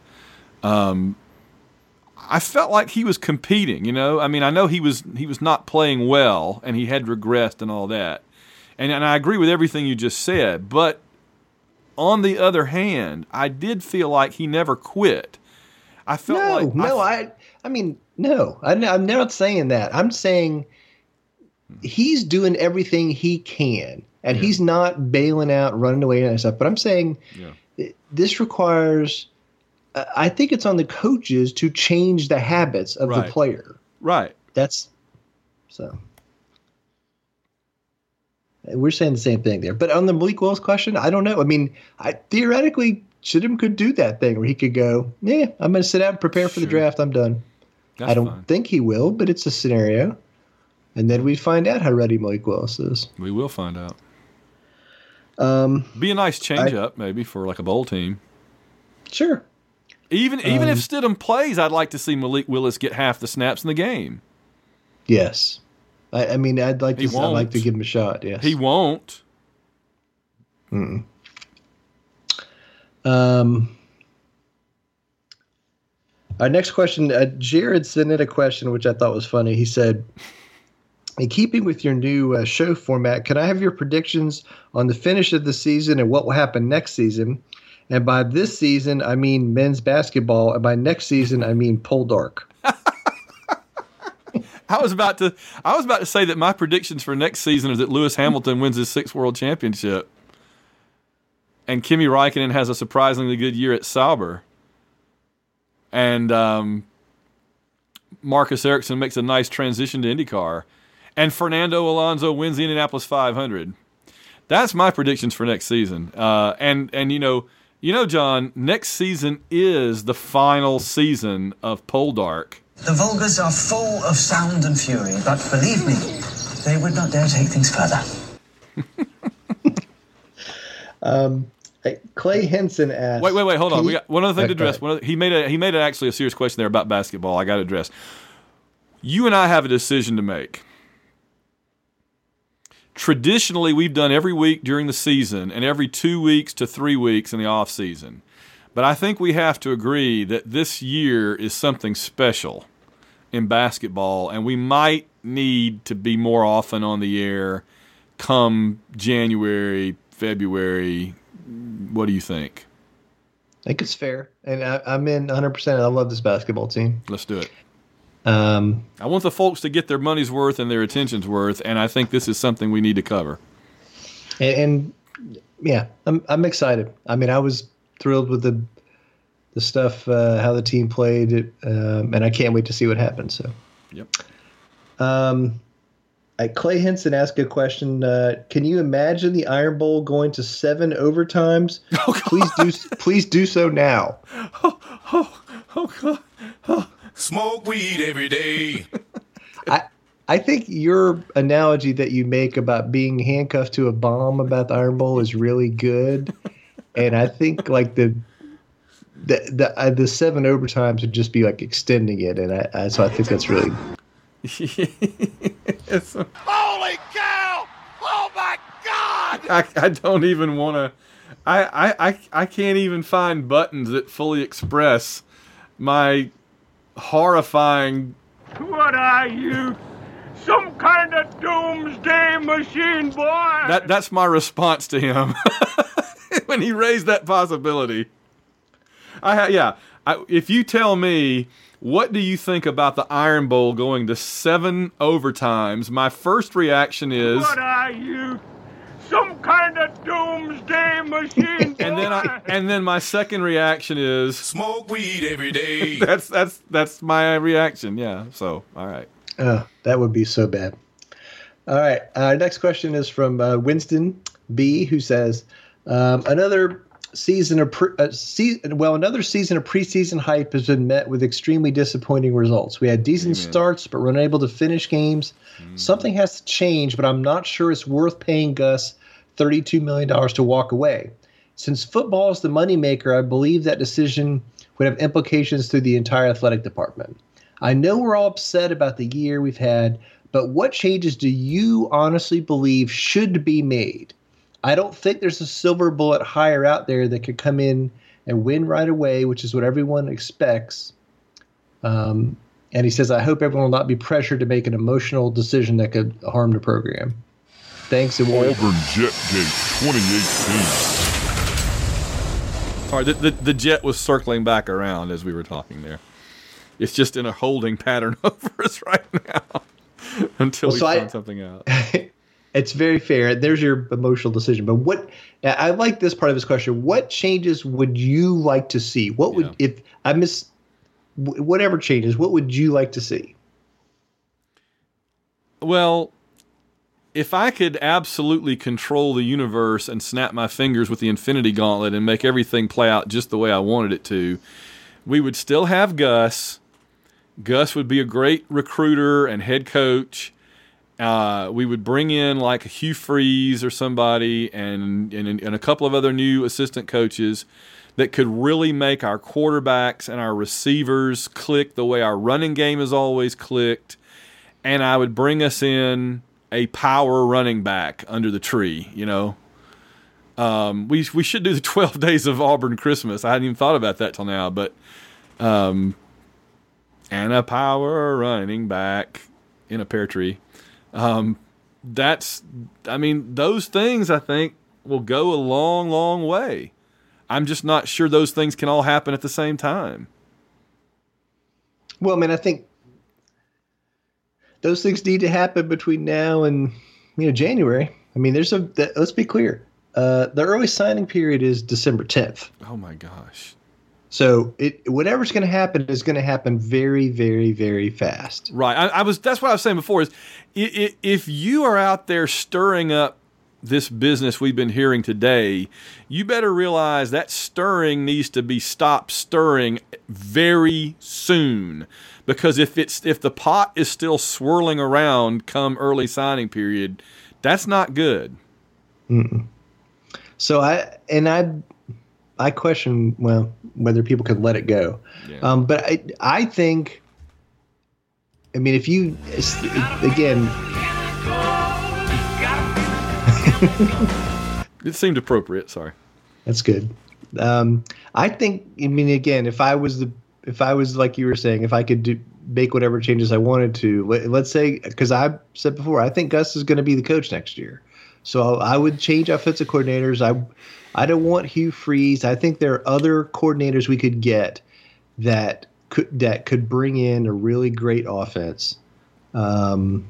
I felt like he was competing. I mean, I know he was not playing well, and he had regressed and all that. And I agree with everything you just said, but on the other hand, I did feel like he never quit. I felt I'm not saying that. I'm saying he's doing everything he can, and he's not bailing out, running away and stuff. But I'm saying this requires. I think it's on the coaches to change the habits of the player. Right. That's so. We're saying the same thing there. But on the Malik Willis question, I don't know. I mean, theoretically, Stidham could do that thing where he could go, I'm going to sit out and prepare for the draft. I'm done. I don't think he will, but it's a scenario. And then we find out how ready Malik Willis is. We will find out. Be a nice change-up maybe for like a bowl team. Sure. Even if Stidham plays, I'd like to see Malik Willis get half the snaps in the game. Yes. I'd like to give him a shot. Yes, he won't. Our next question, Jared sent in a question which I thought was funny. He said, In keeping with your new show format, can I have your predictions on the finish of the season and what will happen next season? And by this season, I mean men's basketball, and by next season, I mean Poldark. I was about to say that my predictions for next season is that Lewis Hamilton wins his 6th world championship, and Kimi Räikkönen has a surprisingly good year at Sauber, and Marcus Ericsson makes a nice transition to IndyCar, and Fernando Alonso wins the Indianapolis 500. That's my predictions for next season. And you know, John, next season is the final season of Poldark. The Vulgars are full of sound and fury, but believe me, they would not dare take things further. Clay Henson asked. Wait, hold on. We got one other thing to address. He made actually a serious question there about basketball. I got to address. You and I have a decision to make. Traditionally, we've done every week during the season and every 2 weeks to 3 weeks in the off season. But I think we have to agree that this year is something special in basketball, and we might need to be more often on the air come January, February. What do you think? I think it's fair, and I'm in 100%. I love this basketball team. Let's do it. I want the folks to get their money's worth and their attention's worth, and I think this is something we need to cover. And yeah, I'm excited. I mean, I was thrilled with the stuff, how the team played, and I can't wait to see what happens. So, yep. Clay Henson asked a question. Can you imagine the Iron Bowl going to 7 overtimes? Please do so now. Oh God. Oh. Smoke weed every day. I think your analogy that you make about being handcuffed to a bomb about the Iron Bowl is really good, and I think like the 7 overtimes would just be like extending it, and so I think that's really. Holy cow! Oh my God! I don't even want to. I can't even find buttons that fully express my horrifying. What are you? Some kind of doomsday machine, boy? That's my response to him when he raised that possibility. If you tell me, what do you think about the Iron Bowl going to 7 overtimes? My first reaction is, what are you? Some kind of doomsday machine, boy? and then my second reaction is, smoke weed every day. That's my reaction. Yeah. So all right. That would be so bad. All right. Our next question is from Winston B, who says, another season of preseason hype has been met with extremely disappointing results. We had decent starts, but were unable to finish games. Something has to change, but I'm not sure it's worth paying Gus $32 million to walk away. Since football is the moneymaker, I believe that decision would have implications through the entire athletic department. I know we're all upset about the year we've had, but what changes do you honestly believe should be made? I don't think there's a silver bullet hire out there that could come in and win right away, which is what everyone expects. And he says, I hope everyone will not be pressured to make an emotional decision that could harm the program. Thanks. And Auburn Jetgate 2018. Sorry, the jet was circling back around as we were talking there. It's just in a holding pattern over us right now until we find something out. It's very fair. There's your emotional decision. But I like this part of his question. What changes would you like to see? What would, if I miss whatever changes, what would you like to see? Well, if I could absolutely control the universe and snap my fingers with the Infinity Gauntlet and make everything play out just the way I wanted it to, we would still have Gus. Gus would be a great recruiter and head coach. We would bring in like Hugh Freeze or somebody and a couple of other new assistant coaches that could really make our quarterbacks and our receivers click the way our running game has always clicked. And I would bring us in a power running back under the tree, you know. We should do the 12 Days of Auburn Christmas. I hadn't even thought about that till now, but and a power running back in a pear tree. Those things I think will go a long, long way. I'm just not sure those things can all happen at the same time. Well, I think those things need to happen between now and January. Let's be clear. The early signing period is December 10th. Oh my gosh. So whatever's going to happen is going to happen very, very, very fast. Right. That's what I was saying before is if you are out there stirring up this business we've been hearing today, you better realize that stirring needs to be stopped stirring very soon. Because if the pot is still swirling around come early signing period, that's not good. Mm-mm. So I question whether people could let it go. Yeah. But I think, if you again. It seemed appropriate. Sorry. That's good. I think. Again, if I was like you were saying, if I could make whatever changes I wanted to, let's say, because I said before, I think Gus is going to be the coach next year, so I would change offensive coordinators. I don't want Hugh Freeze. I think there are other coordinators we could get that could bring in a really great offense, who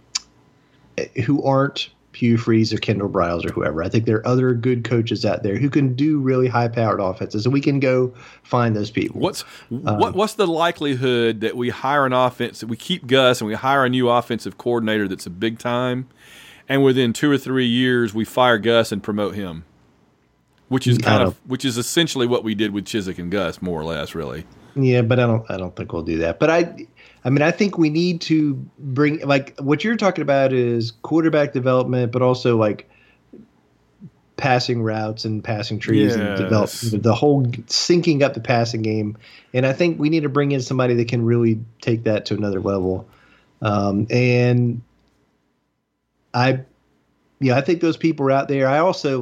aren't Hugh Freeze or Kendall Briles or whoever. I think there are other good coaches out there who can do really high-powered offenses, and we can go find those people. What's the likelihood that we hire an offense, that we keep Gus and we hire a new offensive coordinator that's a big time, and within 2 or 3 years we fire Gus and promote him? Which is essentially what we did with Chizik and Gus, more or less, really. Yeah, but I don't think we'll do that. But I think we need to bring, like, what you're talking about is quarterback development, but also like passing routes and passing trees and develop the whole syncing up the passing game. And I think we need to bring in somebody that can really take that to another level. And I think those people are out there. I also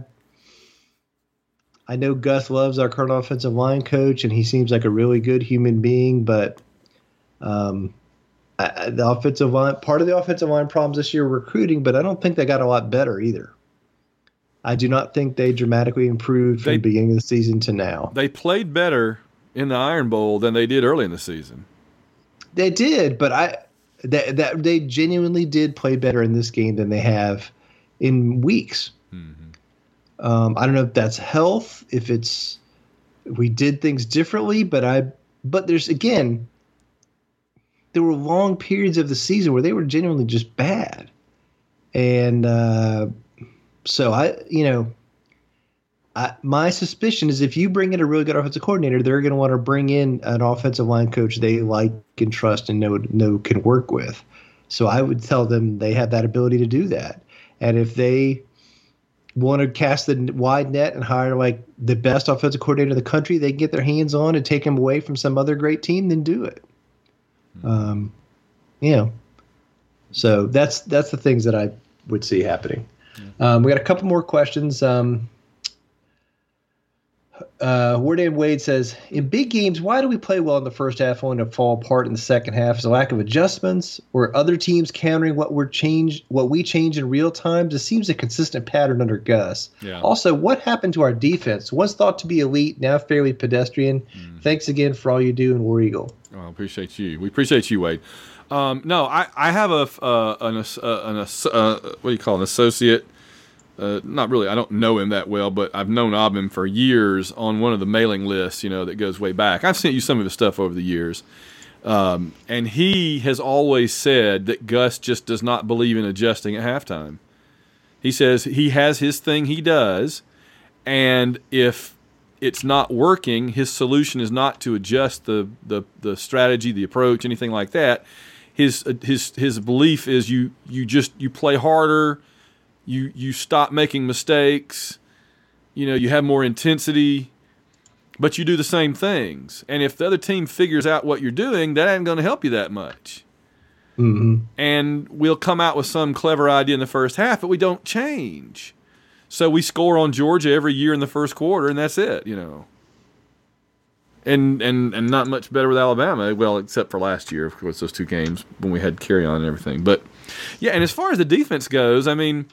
I know Gus loves our current offensive line coach, and he seems like a really good human being, but the offensive line, part of the offensive line problems this year were recruiting, but I don't think they got a lot better either. I do not think they dramatically improved from the beginning of the season to now. They played better in the Iron Bowl than they did early in the season. They did, but they genuinely did play better in this game than they have in weeks. Mm-hmm. I don't know if that's health, if we did things differently, but there's, again, there were long periods of the season where they were genuinely just bad. And so my suspicion is if you bring in a really good offensive coordinator, they're going to want to bring in an offensive line coach they like and trust and know can work with. So I would tell them they have that ability to do that. And if they want to cast the wide net and hire like the best offensive coordinator in the country they can get their hands on and take him away from some other great team, then do it. So that's the things that I would see happening. We got a couple more questions. Wardan Wade says, in big games, why do we play well in the first half only to fall apart in the second half? Is a lack of adjustments or other teams countering what we change in real time? This seems a consistent pattern under Gus. Yeah. Also, what happened to our defense? Once thought to be elite, now fairly pedestrian. Thanks again for all you do in War Eagle. Oh, I appreciate you. We appreciate you, Wade. No, I have an associate. Not really. I don't know him that well, but I've known of him for years on one of the mailing lists, that goes way back. I've sent you some of his stuff over the years. And he has always said that Gus just does not believe in adjusting at halftime. He says he has his thing he does, and if it's not working, his solution is not to adjust the strategy, the approach, anything like that. His belief is you play harder. You stop making mistakes, you have more intensity, but you do the same things. And if the other team figures out what you're doing, that ain't going to help you that much. Mm-hmm. And we'll come out with some clever idea in the first half, but we don't change. So we score on Georgia every year in the first quarter, and that's it, And not much better with Alabama, well, except for last year, of course, those two games when we had carry on and everything. But Yeah, and as far as the defense goes, I mean,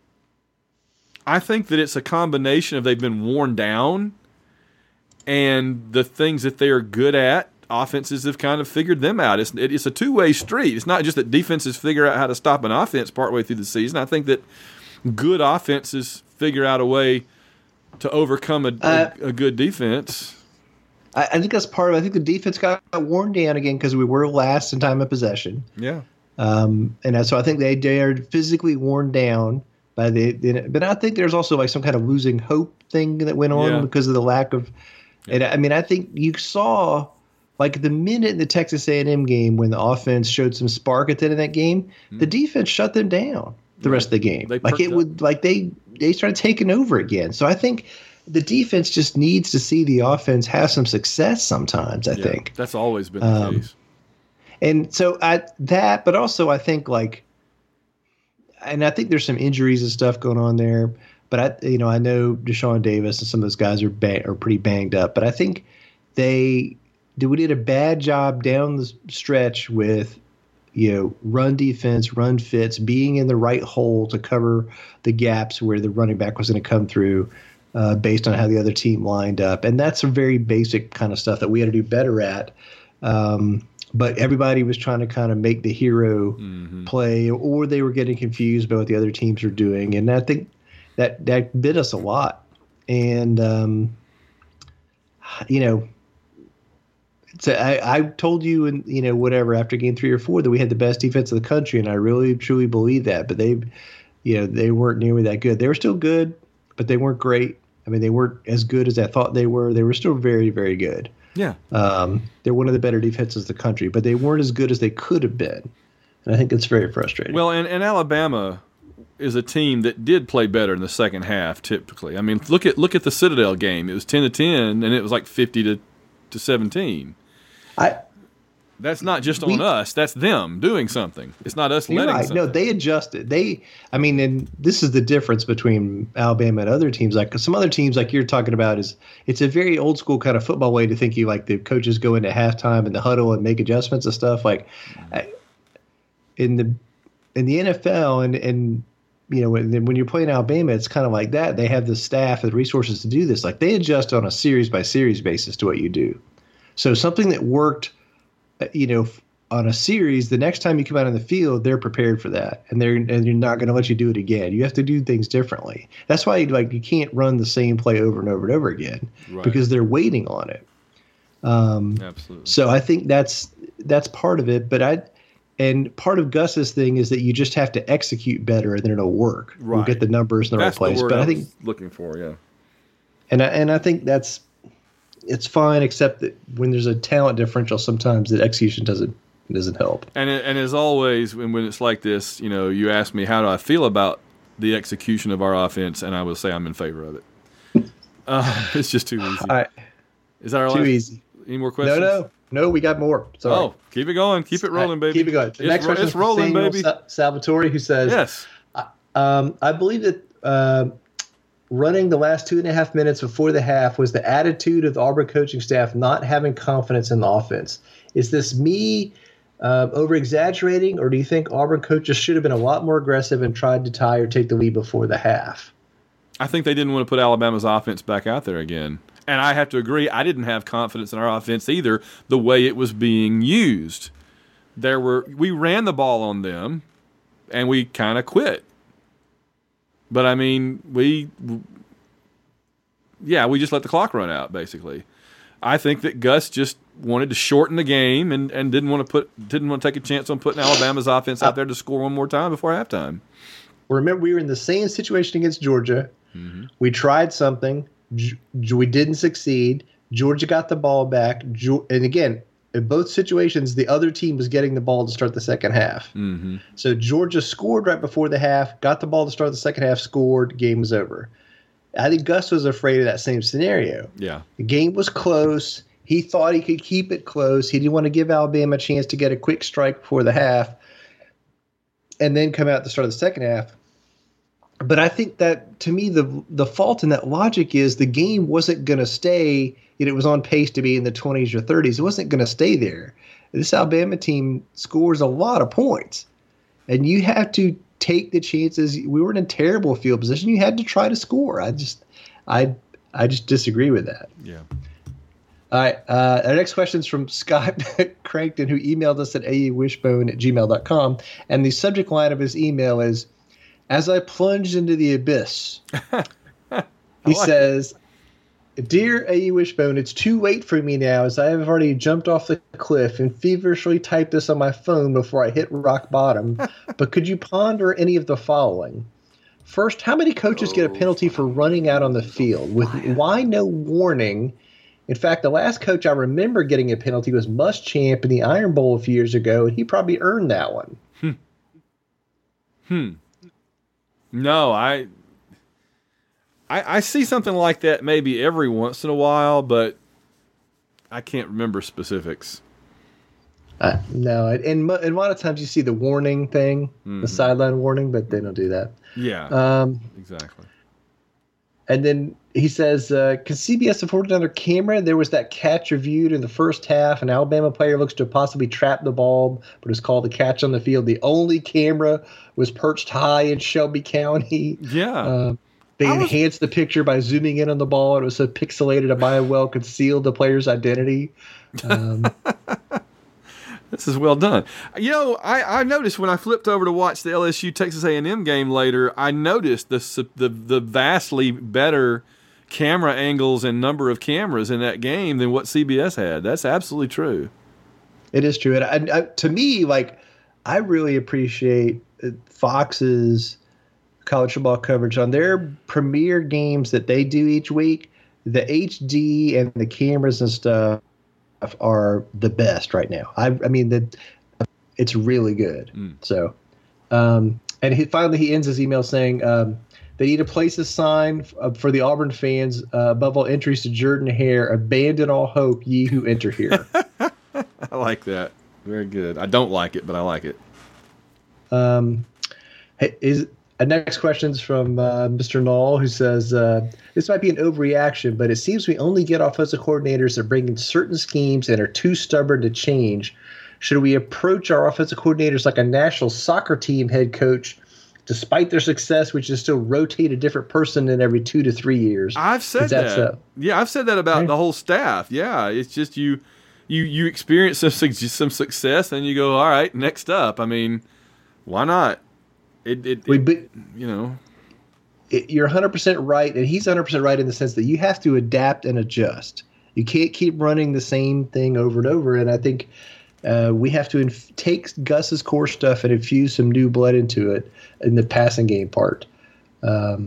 I think that it's a combination of they've been worn down and the things that they are good at, offenses have kind of figured them out. It's a two-way street. It's not just that defenses figure out how to stop an offense partway through the season. I think that good offenses figure out a way to overcome a good defense. I think that's part of it. I think the defense got worn down again because we were last in time of possession. Yeah. And so I think they are physically worn down by but I think there's also like some kind of losing hope thing that went on because of the lack of. And I mean, I think you saw like the minute in the Texas A&M game when the offense showed some spark at the end of that game, the defense shut them down the rest of the game. They started taking over again. So I think the defense just needs to see the offense have some success sometimes. I think that's always been the case. And so but also I think and I think there's some injuries and stuff going on there. But I know Deshaun Davis and some of those guys are pretty banged up. But I think we did a bad job down the stretch with, run defense, run fits, being in the right hole to cover the gaps where the running back was going to come through, based on how the other team lined up. And that's some very basic kind of stuff that we had to do better at. But everybody was trying to kind of make the hero play, or they were getting confused by what the other teams were doing. And I think that bit us a lot. And, I told you whatever after game 3 or 4 that we had the best defense in the country, and I really truly believe that. But they weren't nearly that good. They were still good, but they weren't great. I mean, they weren't as good as I thought they were. They were still very, very good. Yeah. They're one of the better defenses in the country, but they weren't as good as they could have been. And I think that's very frustrating. Well, and Alabama is a team that did play better in the second half typically. I mean, look at the Citadel game. It was 10-10 and it was like 50-17. That's not just on us. That's them doing something. It's not us letting something. No, they adjusted. And this is the difference between Alabama and other teams. Like some other teams, like you're talking about, it's a very old school kind of football way to think. The coaches go into halftime in the huddle and make adjustments and stuff. Like in the NFL and when you're playing Alabama, it's kind of like that. They have the staff and resources to do this. Like they adjust on a series by series basis to what you do. So something that worked, on a series, the next time you come out on the field, they're prepared for that, and you're not going to let you do it again. You have to do things differently. That's why you can't run the same play over and over and over again, because they're waiting on it. Absolutely. So I think that's part of it. And part of Gus's thing is that you just have to execute better, and then it'll work. Right. You'll get the numbers in the right place. The word but I think was looking for, yeah. And I think it's fine, except that when there's a talent differential, sometimes the execution doesn't help. And as always, when it's like this, you ask me how do I feel about the execution of our offense, and I will say I'm in favor of it. It's just too easy. Is that our too easy? Any more questions? No, we got more. Sorry. Oh, keep it going. Keep it rolling, baby. Keep it going. The next question is rolling, baby. Salvatore, who says, yes. I believe that running the last 2.5 minutes before the half was the attitude of the Auburn coaching staff not having confidence in the offense. Is this me over-exaggerating, or do you think Auburn coaches should have been a lot more aggressive and tried to tie or take the lead before the half? I think they didn't want to put Alabama's offense back out there again. And I have to agree, I didn't have confidence in our offense either, the way it was being used. We ran the ball on them, and we kind of quit. But, I mean, we just let the clock run out, basically. I think that Gus just wanted to shorten the game and didn't want to take a chance on putting Alabama's offense out there to score one more time before halftime. Remember, we were in the same situation against Georgia. Mm-hmm. We tried something. We didn't succeed. Georgia got the ball back. And again, in both situations, the other team was getting the ball to start the second half. Mm-hmm. So Georgia scored right before the half, got the ball to start the second half, scored, game was over. I think Gus was afraid of that same scenario. Yeah. The game was close. He thought he could keep it close. He didn't want to give Alabama a chance to get a quick strike before the half and then come out at the start of the second half. But I think that, to me, the fault in that logic is the game wasn't going to stay. It was on pace to be in the 20s or 30s. It wasn't going to stay there. This Alabama team scores a lot of points. and you have to take the chances. We were in a terrible field position. You had to try to score. I just disagree with that. Yeah. All right. Our next question is from Scott Crankton, who emailed us at auwishbone@gmail.com. And the subject line of his email is, "As I plunged into the abyss," he says, "Dear AU Wishbone, it's too late for me now, as I have already jumped off the cliff and feverishly typed this on my phone before I hit rock bottom. But could you ponder any of the following? First, how many coaches get a penalty for running out on the field? Why no warning? In fact, the last coach I remember getting a penalty was Muschamp in the Iron Bowl a few years ago, and he probably earned that one." No, I see something like that maybe every once in a while, but I can't remember specifics. No, and a lot of times you see the warning thing, the sideline warning, but they don't do that. Yeah, exactly. And then he says, "Can CBS afford another camera? There was that catch reviewed in the first half. An Alabama player looks to have possibly trapped the ball, but it's called a catch on the field. The only camera was perched high in Shelby County." Yeah. They enhanced the picture by zooming in on the ball. It was so pixelated it might have well concealed the player's identity. This is well done. I noticed when I flipped over to watch the LSU Texas A&M game later, I noticed the vastly better camera angles and number of cameras in that game than what CBS had. That's absolutely true. It is true. And to me, I really appreciate Fox's college football coverage on their premier games that they do each week. The HD and the cameras and stuff are the best right now. I mean, it's really good. So, and he ends his email saying they need to place a sign for the Auburn fans above all entries to Jordan Hare: "Abandon all hope, ye who enter here." I like that. Very good. I don't like it, but I like it. Next question is from Mr. Knoll, who says, "This might be an overreaction, but it seems we only get offensive coordinators that bring in certain schemes and are too stubborn to change. Should we approach our offensive coordinators like a national soccer team head coach, despite their success, which is still rotate a different person in every 2 to 3 years?" I've said that. Yeah, I've said that about the whole staff. Yeah, it's just you experience some success, and you go, all right, next up. I mean, why not? You're 100% right, and he's 100% right in the sense that you have to adapt and adjust. You can't keep running the same thing over and over, and I think we have to take Gus's core stuff and infuse some new blood into it in the passing game part. Our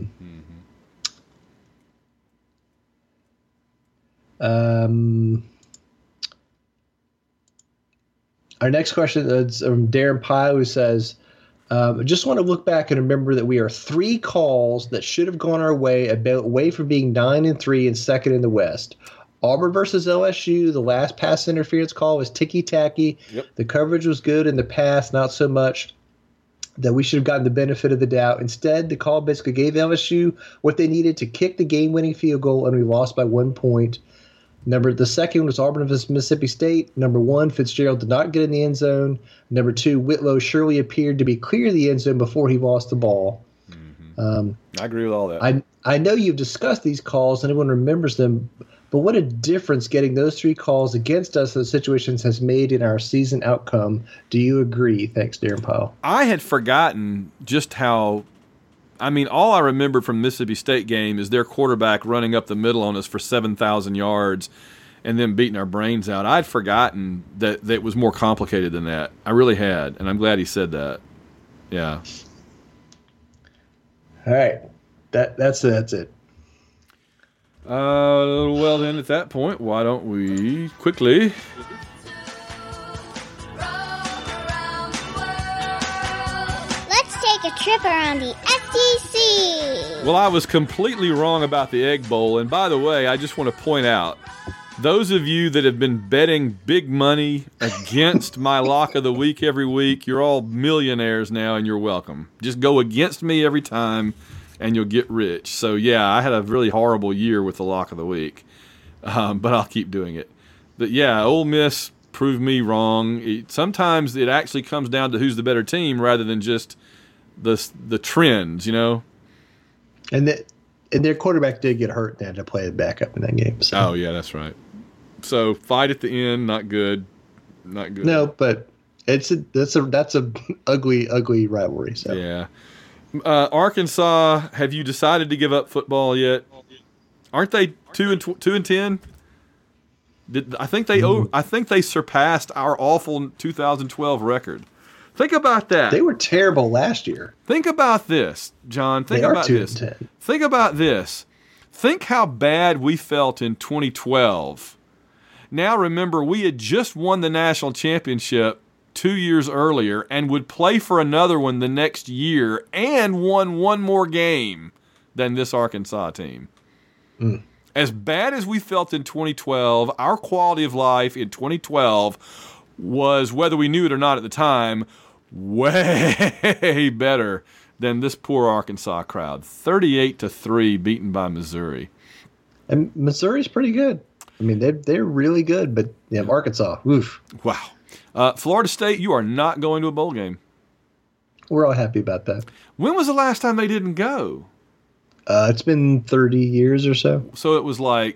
next question is from Darren Pyle, who says, "I just want to look back and remember that we are 3 calls that should have gone our way away from being 9-3 and second in the West. Auburn versus LSU, the last pass interference call was ticky-tacky. Yep. The coverage was good in the pass, not so much that we should have gotten the benefit of the doubt. Instead, the call basically gave LSU what they needed to kick the game-winning field goal, and we lost by 1 point. The second was Auburn versus Mississippi State. Number 1, Fitzgerald did not get in the end zone. Number 2, Whitlow surely appeared to be clear of the end zone before he lost the ball." I agree with all that. I know you've discussed these calls and everyone remembers them, but what a difference getting those 3 calls against us in those situations has made in our season outcome. Do you agree? Thanks, Darren Powell. I had forgotten just how – I mean, all I remember from the Mississippi State game is their quarterback running up the middle on us for 7,000 yards and then beating our brains out. I'd forgotten that it was more complicated than that. I really had, and I'm glad he said that. Yeah. All right. That's it. Well, then, at that point, why don't we quickly... A trip around the SEC. Well, I was completely wrong about the Egg Bowl, and by the way, I just want to point out, those of you that have been betting big money against my lock of the week every week, you're all millionaires now, and you're welcome. Just go against me every time, and you'll get rich. So, yeah, I had a really horrible year with the lock of the week, but I'll keep doing it. But, yeah, Ole Miss prove me wrong. Sometimes it actually comes down to who's the better team rather than just the trends, you know. And their quarterback did get hurt and they had to play it back up in that game. So. Oh yeah, that's right. So fight at the end, not good. No, but that's a ugly rivalry. So yeah. Arkansas, have you decided to give up football yet? Aren't they 2-10? I think they surpassed our awful 2012 record. Think about that. They were terrible last year. Think about this, John. Think about this. Think about this. Think how bad we felt in 2012. Now remember, we had just won the national championship 2 years earlier and would play for another one the next year and won one more game than this Arkansas team. Mm. As bad as we felt in 2012, our quality of life in 2012 was, whether we knew it or not at the time, way better than this poor Arkansas crowd. 38-3 beaten by Missouri. And Missouri's pretty good. I mean, they're really good, but yeah, Arkansas, oof. Wow. Florida State, you are not going to a bowl game. We're all happy about that. When was the last time they didn't go? It's been 30 years or so. So it was like,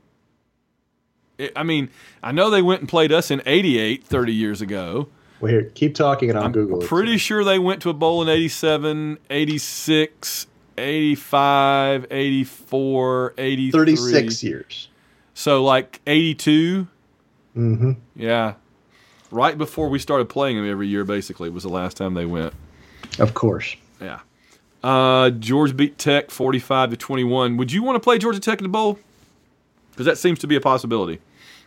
I know they went and played us in 88 30 years ago. Well, here, keep talking and I'll Google it. I'm pretty sure they went to a bowl in 87, 86, 85, 84, 83. 36 years. So like 82? Mm-hmm. Yeah. Right before we started playing them every year, basically, was the last time they went. Of course. Yeah. Georgia beat Tech 45-21. Would you want to play Georgia Tech in the bowl? Because that seems to be a possibility.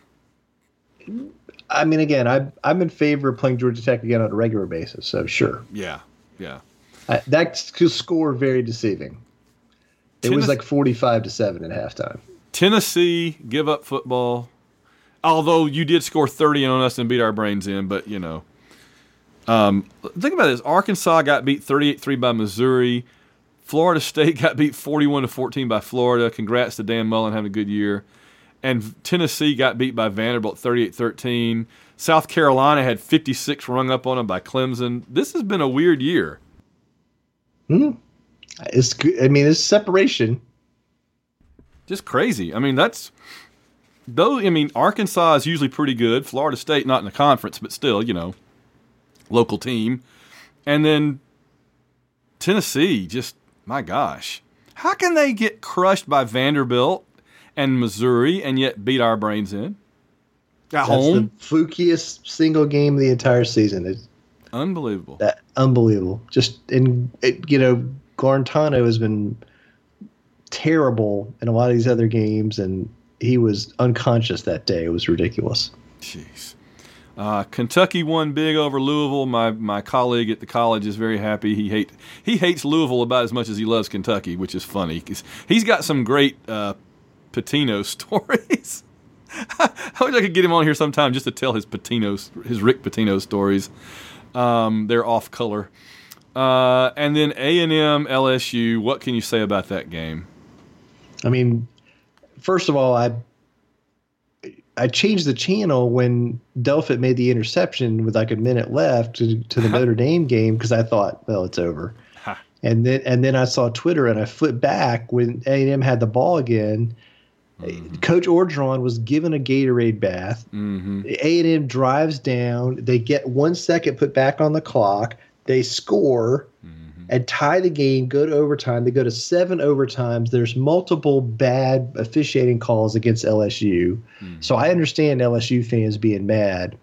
I mean, again, I'm in favor of playing Georgia Tech again on a regular basis, so sure. Yeah. That score very deceiving. It was like 45-7 at halftime. Tennessee give up football. Although you did score 30 on us and beat our brains in, but, you know. Think about this. Arkansas got beat 38-3 by Missouri. Florida State got beat 41-14 by Florida. Congrats to Dan Mullen having a good year. And Tennessee got beat by Vanderbilt 38-13. South Carolina had 56 rung up on them by Clemson. This has been a weird year. It's good. I mean, it's separation. Just crazy. I mean, Arkansas is usually pretty good. Florida State, not in the conference, but still, you know, local team. And then Tennessee, just, my gosh. How can they get crushed by Vanderbilt and Missouri and yet beat our brains in? At home? That's the flukiest single game of the entire season. It's unbelievable. Unbelievable. Guarantano has been terrible in a lot of these other games, and he was unconscious that day. It was ridiculous. Jeez. Kentucky won big over Louisville. My colleague at the college is very happy. He hates Louisville about as much as he loves Kentucky, which is funny because he's got some great Pitino stories. I wish I could get him on here sometime just to tell his Rick Pitino stories. They're off color. And then A&M LSU. What can you say about that game? I mean, first of all, I changed the channel when Delpit made the interception with like a minute left to the Notre Dame game because I thought, well, it's over. And then I saw Twitter and I flipped back when A&M had the ball again. Mm-hmm. Coach Orgeron was given a Gatorade bath. Mm-hmm. A&M drives down. They get 1 second put back on the clock. They score and tie the game, go to overtime. They go to 7 overtimes. There's multiple bad officiating calls against LSU. So I understand LSU fans being mad.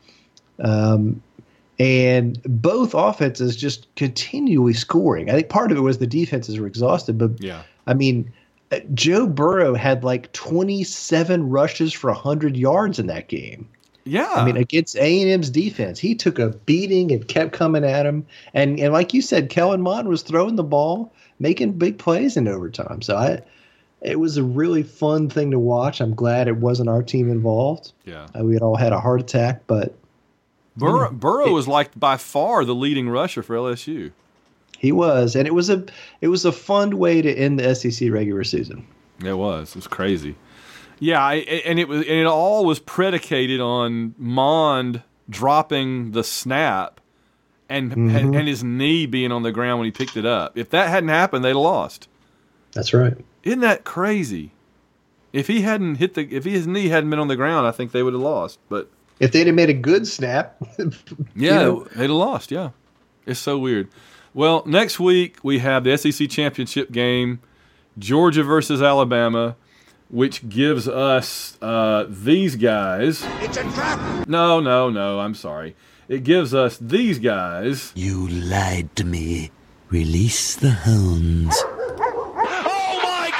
And both offenses just continually scoring. I think part of it was the defenses were exhausted. But, yeah. I mean, Joe Burrow had like 27 rushes for 100 yards in that game. Yeah. I mean, against A&M's defense, he took a beating and kept coming at him. And like you said, Kellen Mond was throwing the ball, making big plays in overtime. So it was a really fun thing to watch. I'm glad it wasn't our team involved. Yeah. We had all had a heart attack, but Burrow was like by far the leading rusher for LSU. He was, and it was a fun way to end the SEC regular season. It was crazy. Yeah, and it all was predicated on Mond dropping the snap and his knee being on the ground when he picked it up. If that hadn't happened, they'd have lost. That's right. Isn't that crazy? If his knee hadn't been on the ground, I think they would have lost. But if they'd have made a good snap, they'd have lost. Yeah, it's so weird. Well, next week we have the SEC championship game, Georgia versus Alabama, which gives us these guys. It's a trap! No, I'm sorry. It gives us these guys. You lied to me. Release the hounds. Oh my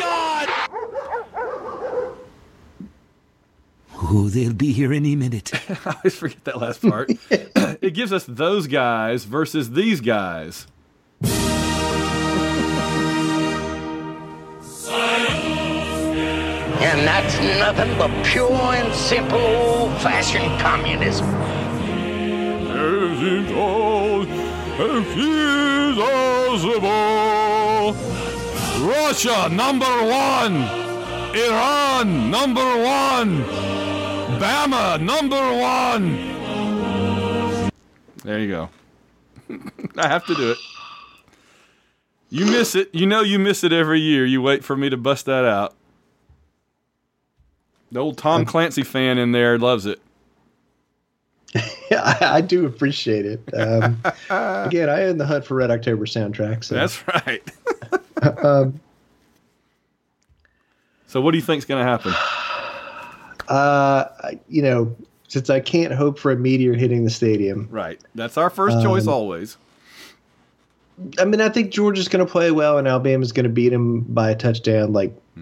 God! Oh, they'll be here any minute. I always forget that last part. It gives us those guys versus these guys. And that's nothing but pure and simple old-fashioned communism. Russia, number one. Iran, number one. Bama, number one. There you go. I have to do it. You miss it. You know you miss it every year. You wait for me to bust that out. The old Tom Clancy fan in there loves it. Yeah, I do appreciate it. Again, I am in the Hunt for Red October soundtrack. So. That's right. So what do you think's going to happen? Since I can't hope for a meteor hitting the stadium. Right. That's our first choice always. I mean, I think Georgia's going to play well and Alabama's going to beat them by a touchdown,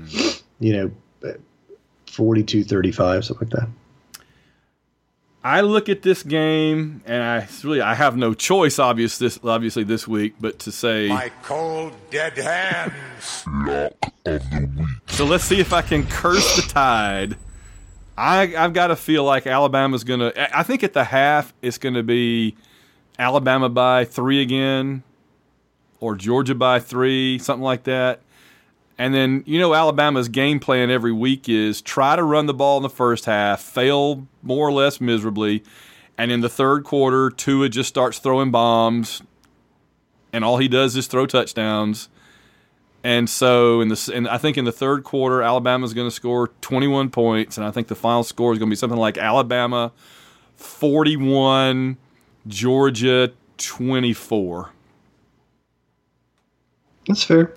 42-35, something like that. I look at this game, and I have no choice, obviously this week, but to say My cold, dead hands. Lock of the week. So let's see if I can curse the tide. I've got to feel like Alabama's going to. I think at the half it's going to be Alabama by 3 again, or Georgia by 3, something like that. And then, Alabama's game plan every week is try to run the ball in the first half, fail more or less miserably, and in the third quarter, Tua just starts throwing bombs, and all he does is throw touchdowns. And so, I think in the third quarter, Alabama's going to score 21 points, and I think the final score is going to be something like Alabama 41, Georgia 24. That's fair.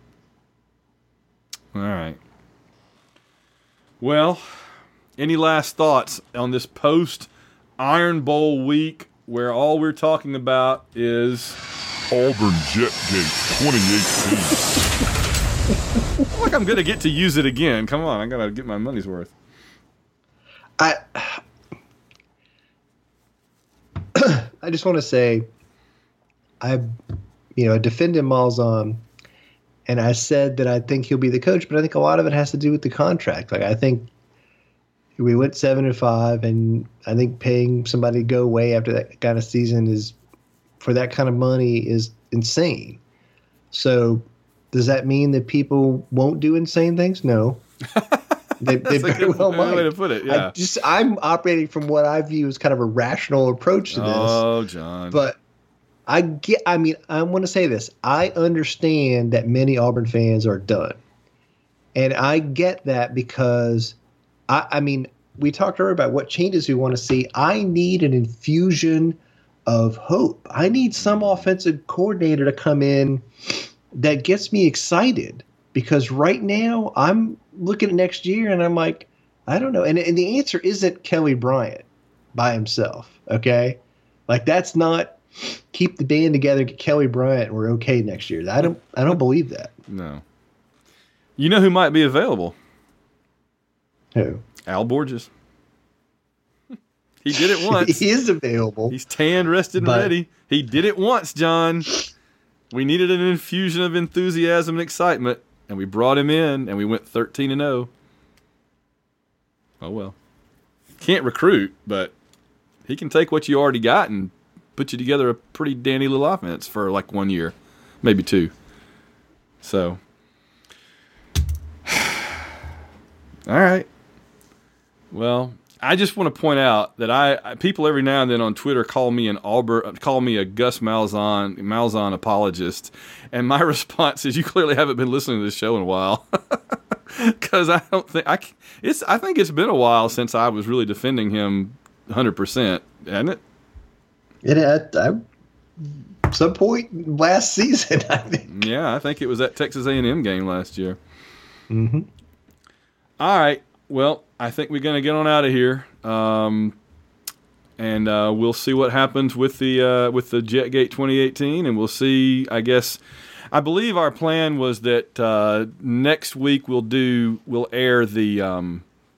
All right. Well, any last thoughts on this post-Iron Bowl week where all we're talking about is Auburn Jetgate 2018. Like I'm going to get to use it again. Come on, I got to get my money's worth. I just want to say I defended Malzahn. And I said that I think he'll be the coach, but I think a lot of it has to do with the contract. Like, I think we went 7-5, and I think paying somebody to go away after that kind of season for that kind of money is insane. So does that mean that people won't do insane things? No. They very well might. Way to put it, yeah. I'm operating from what I view as kind of a rational approach to this. Oh, John. But I want to say this. I understand that many Auburn fans are done. And I get that because, we talked earlier about what changes we want to see. I need an infusion of hope. I need some offensive coordinator to come in that gets me excited. Because right now, I'm looking at next year and I'm like, I don't know. And the answer isn't Kelly Bryant by himself, okay? Like, that's not keep the band together, get Kelly Bryant, we're okay next year. I don't believe that. No. You know who might be available? Who? Al Borges. He did it once. He is available. He's tanned, rested, and ready. He did it once, John. We needed an infusion of enthusiasm and excitement, and we brought him in, and we went 13-0. Oh, well. Can't recruit, but he can take what you already got and put you together a pretty dandy little offense for like 1 year, maybe 2. So, all right. Well, I just want to point out that people every now and then on Twitter call me a Gus Malzahn apologist, and my response is, you clearly haven't been listening to this show in a while, because I think it's been a while since I was really defending him 100%, hasn't it? It had some point last season, I think. Yeah, I think it was that Texas A&M game last year. Mm-hmm. All right. Well, I think we're going to get on out of here, and we'll see what happens with the JetGate 2018, and we'll see. I believe our plan was that next week we'll air the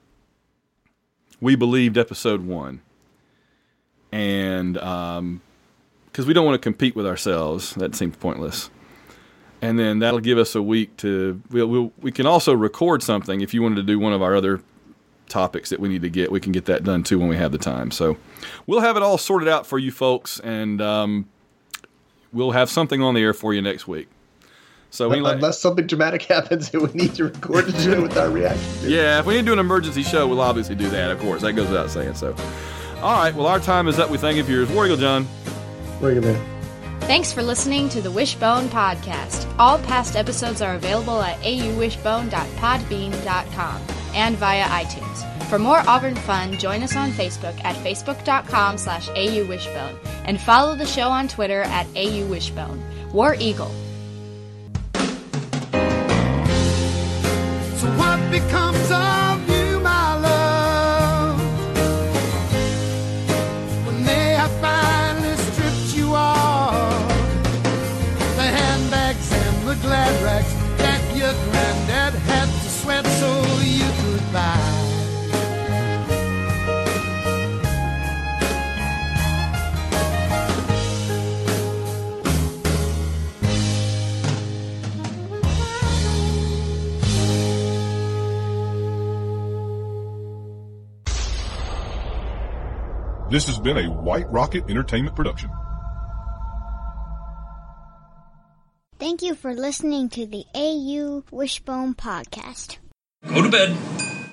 We Believed episode 1, and because we don't want to compete with ourselves, that seems pointless. And then that'll give us a week to. We can also record something if you wanted to do one of our other topics that we need to get. We can get that done too when we have the time. So we'll have it all sorted out for you folks, and we'll have something on the air for you next week. So unless something dramatic happens and we need to record the show with our reaction. Yeah, if we need to do an emergency show, we'll obviously do that. Of course, that goes without saying. So, all right. Well, our time is up. We thank you for yours. War Eagle John. War Eagle Man. Thanks for listening to the Wishbone Podcast. All past episodes are available at auwishbone.podbean.com and via iTunes. For more Auburn fun, join us on Facebook at facebook.com/auwishbone and follow the show on Twitter at auwishbone. War Eagle. So what becomes of you, my love, when they have finally stripped you off the handbags and the glad rags that your granddad had to sweat so you could buy? This has been a White Rocket Entertainment production. Thank you for listening to the AU Wishbone Podcast. Go to bed.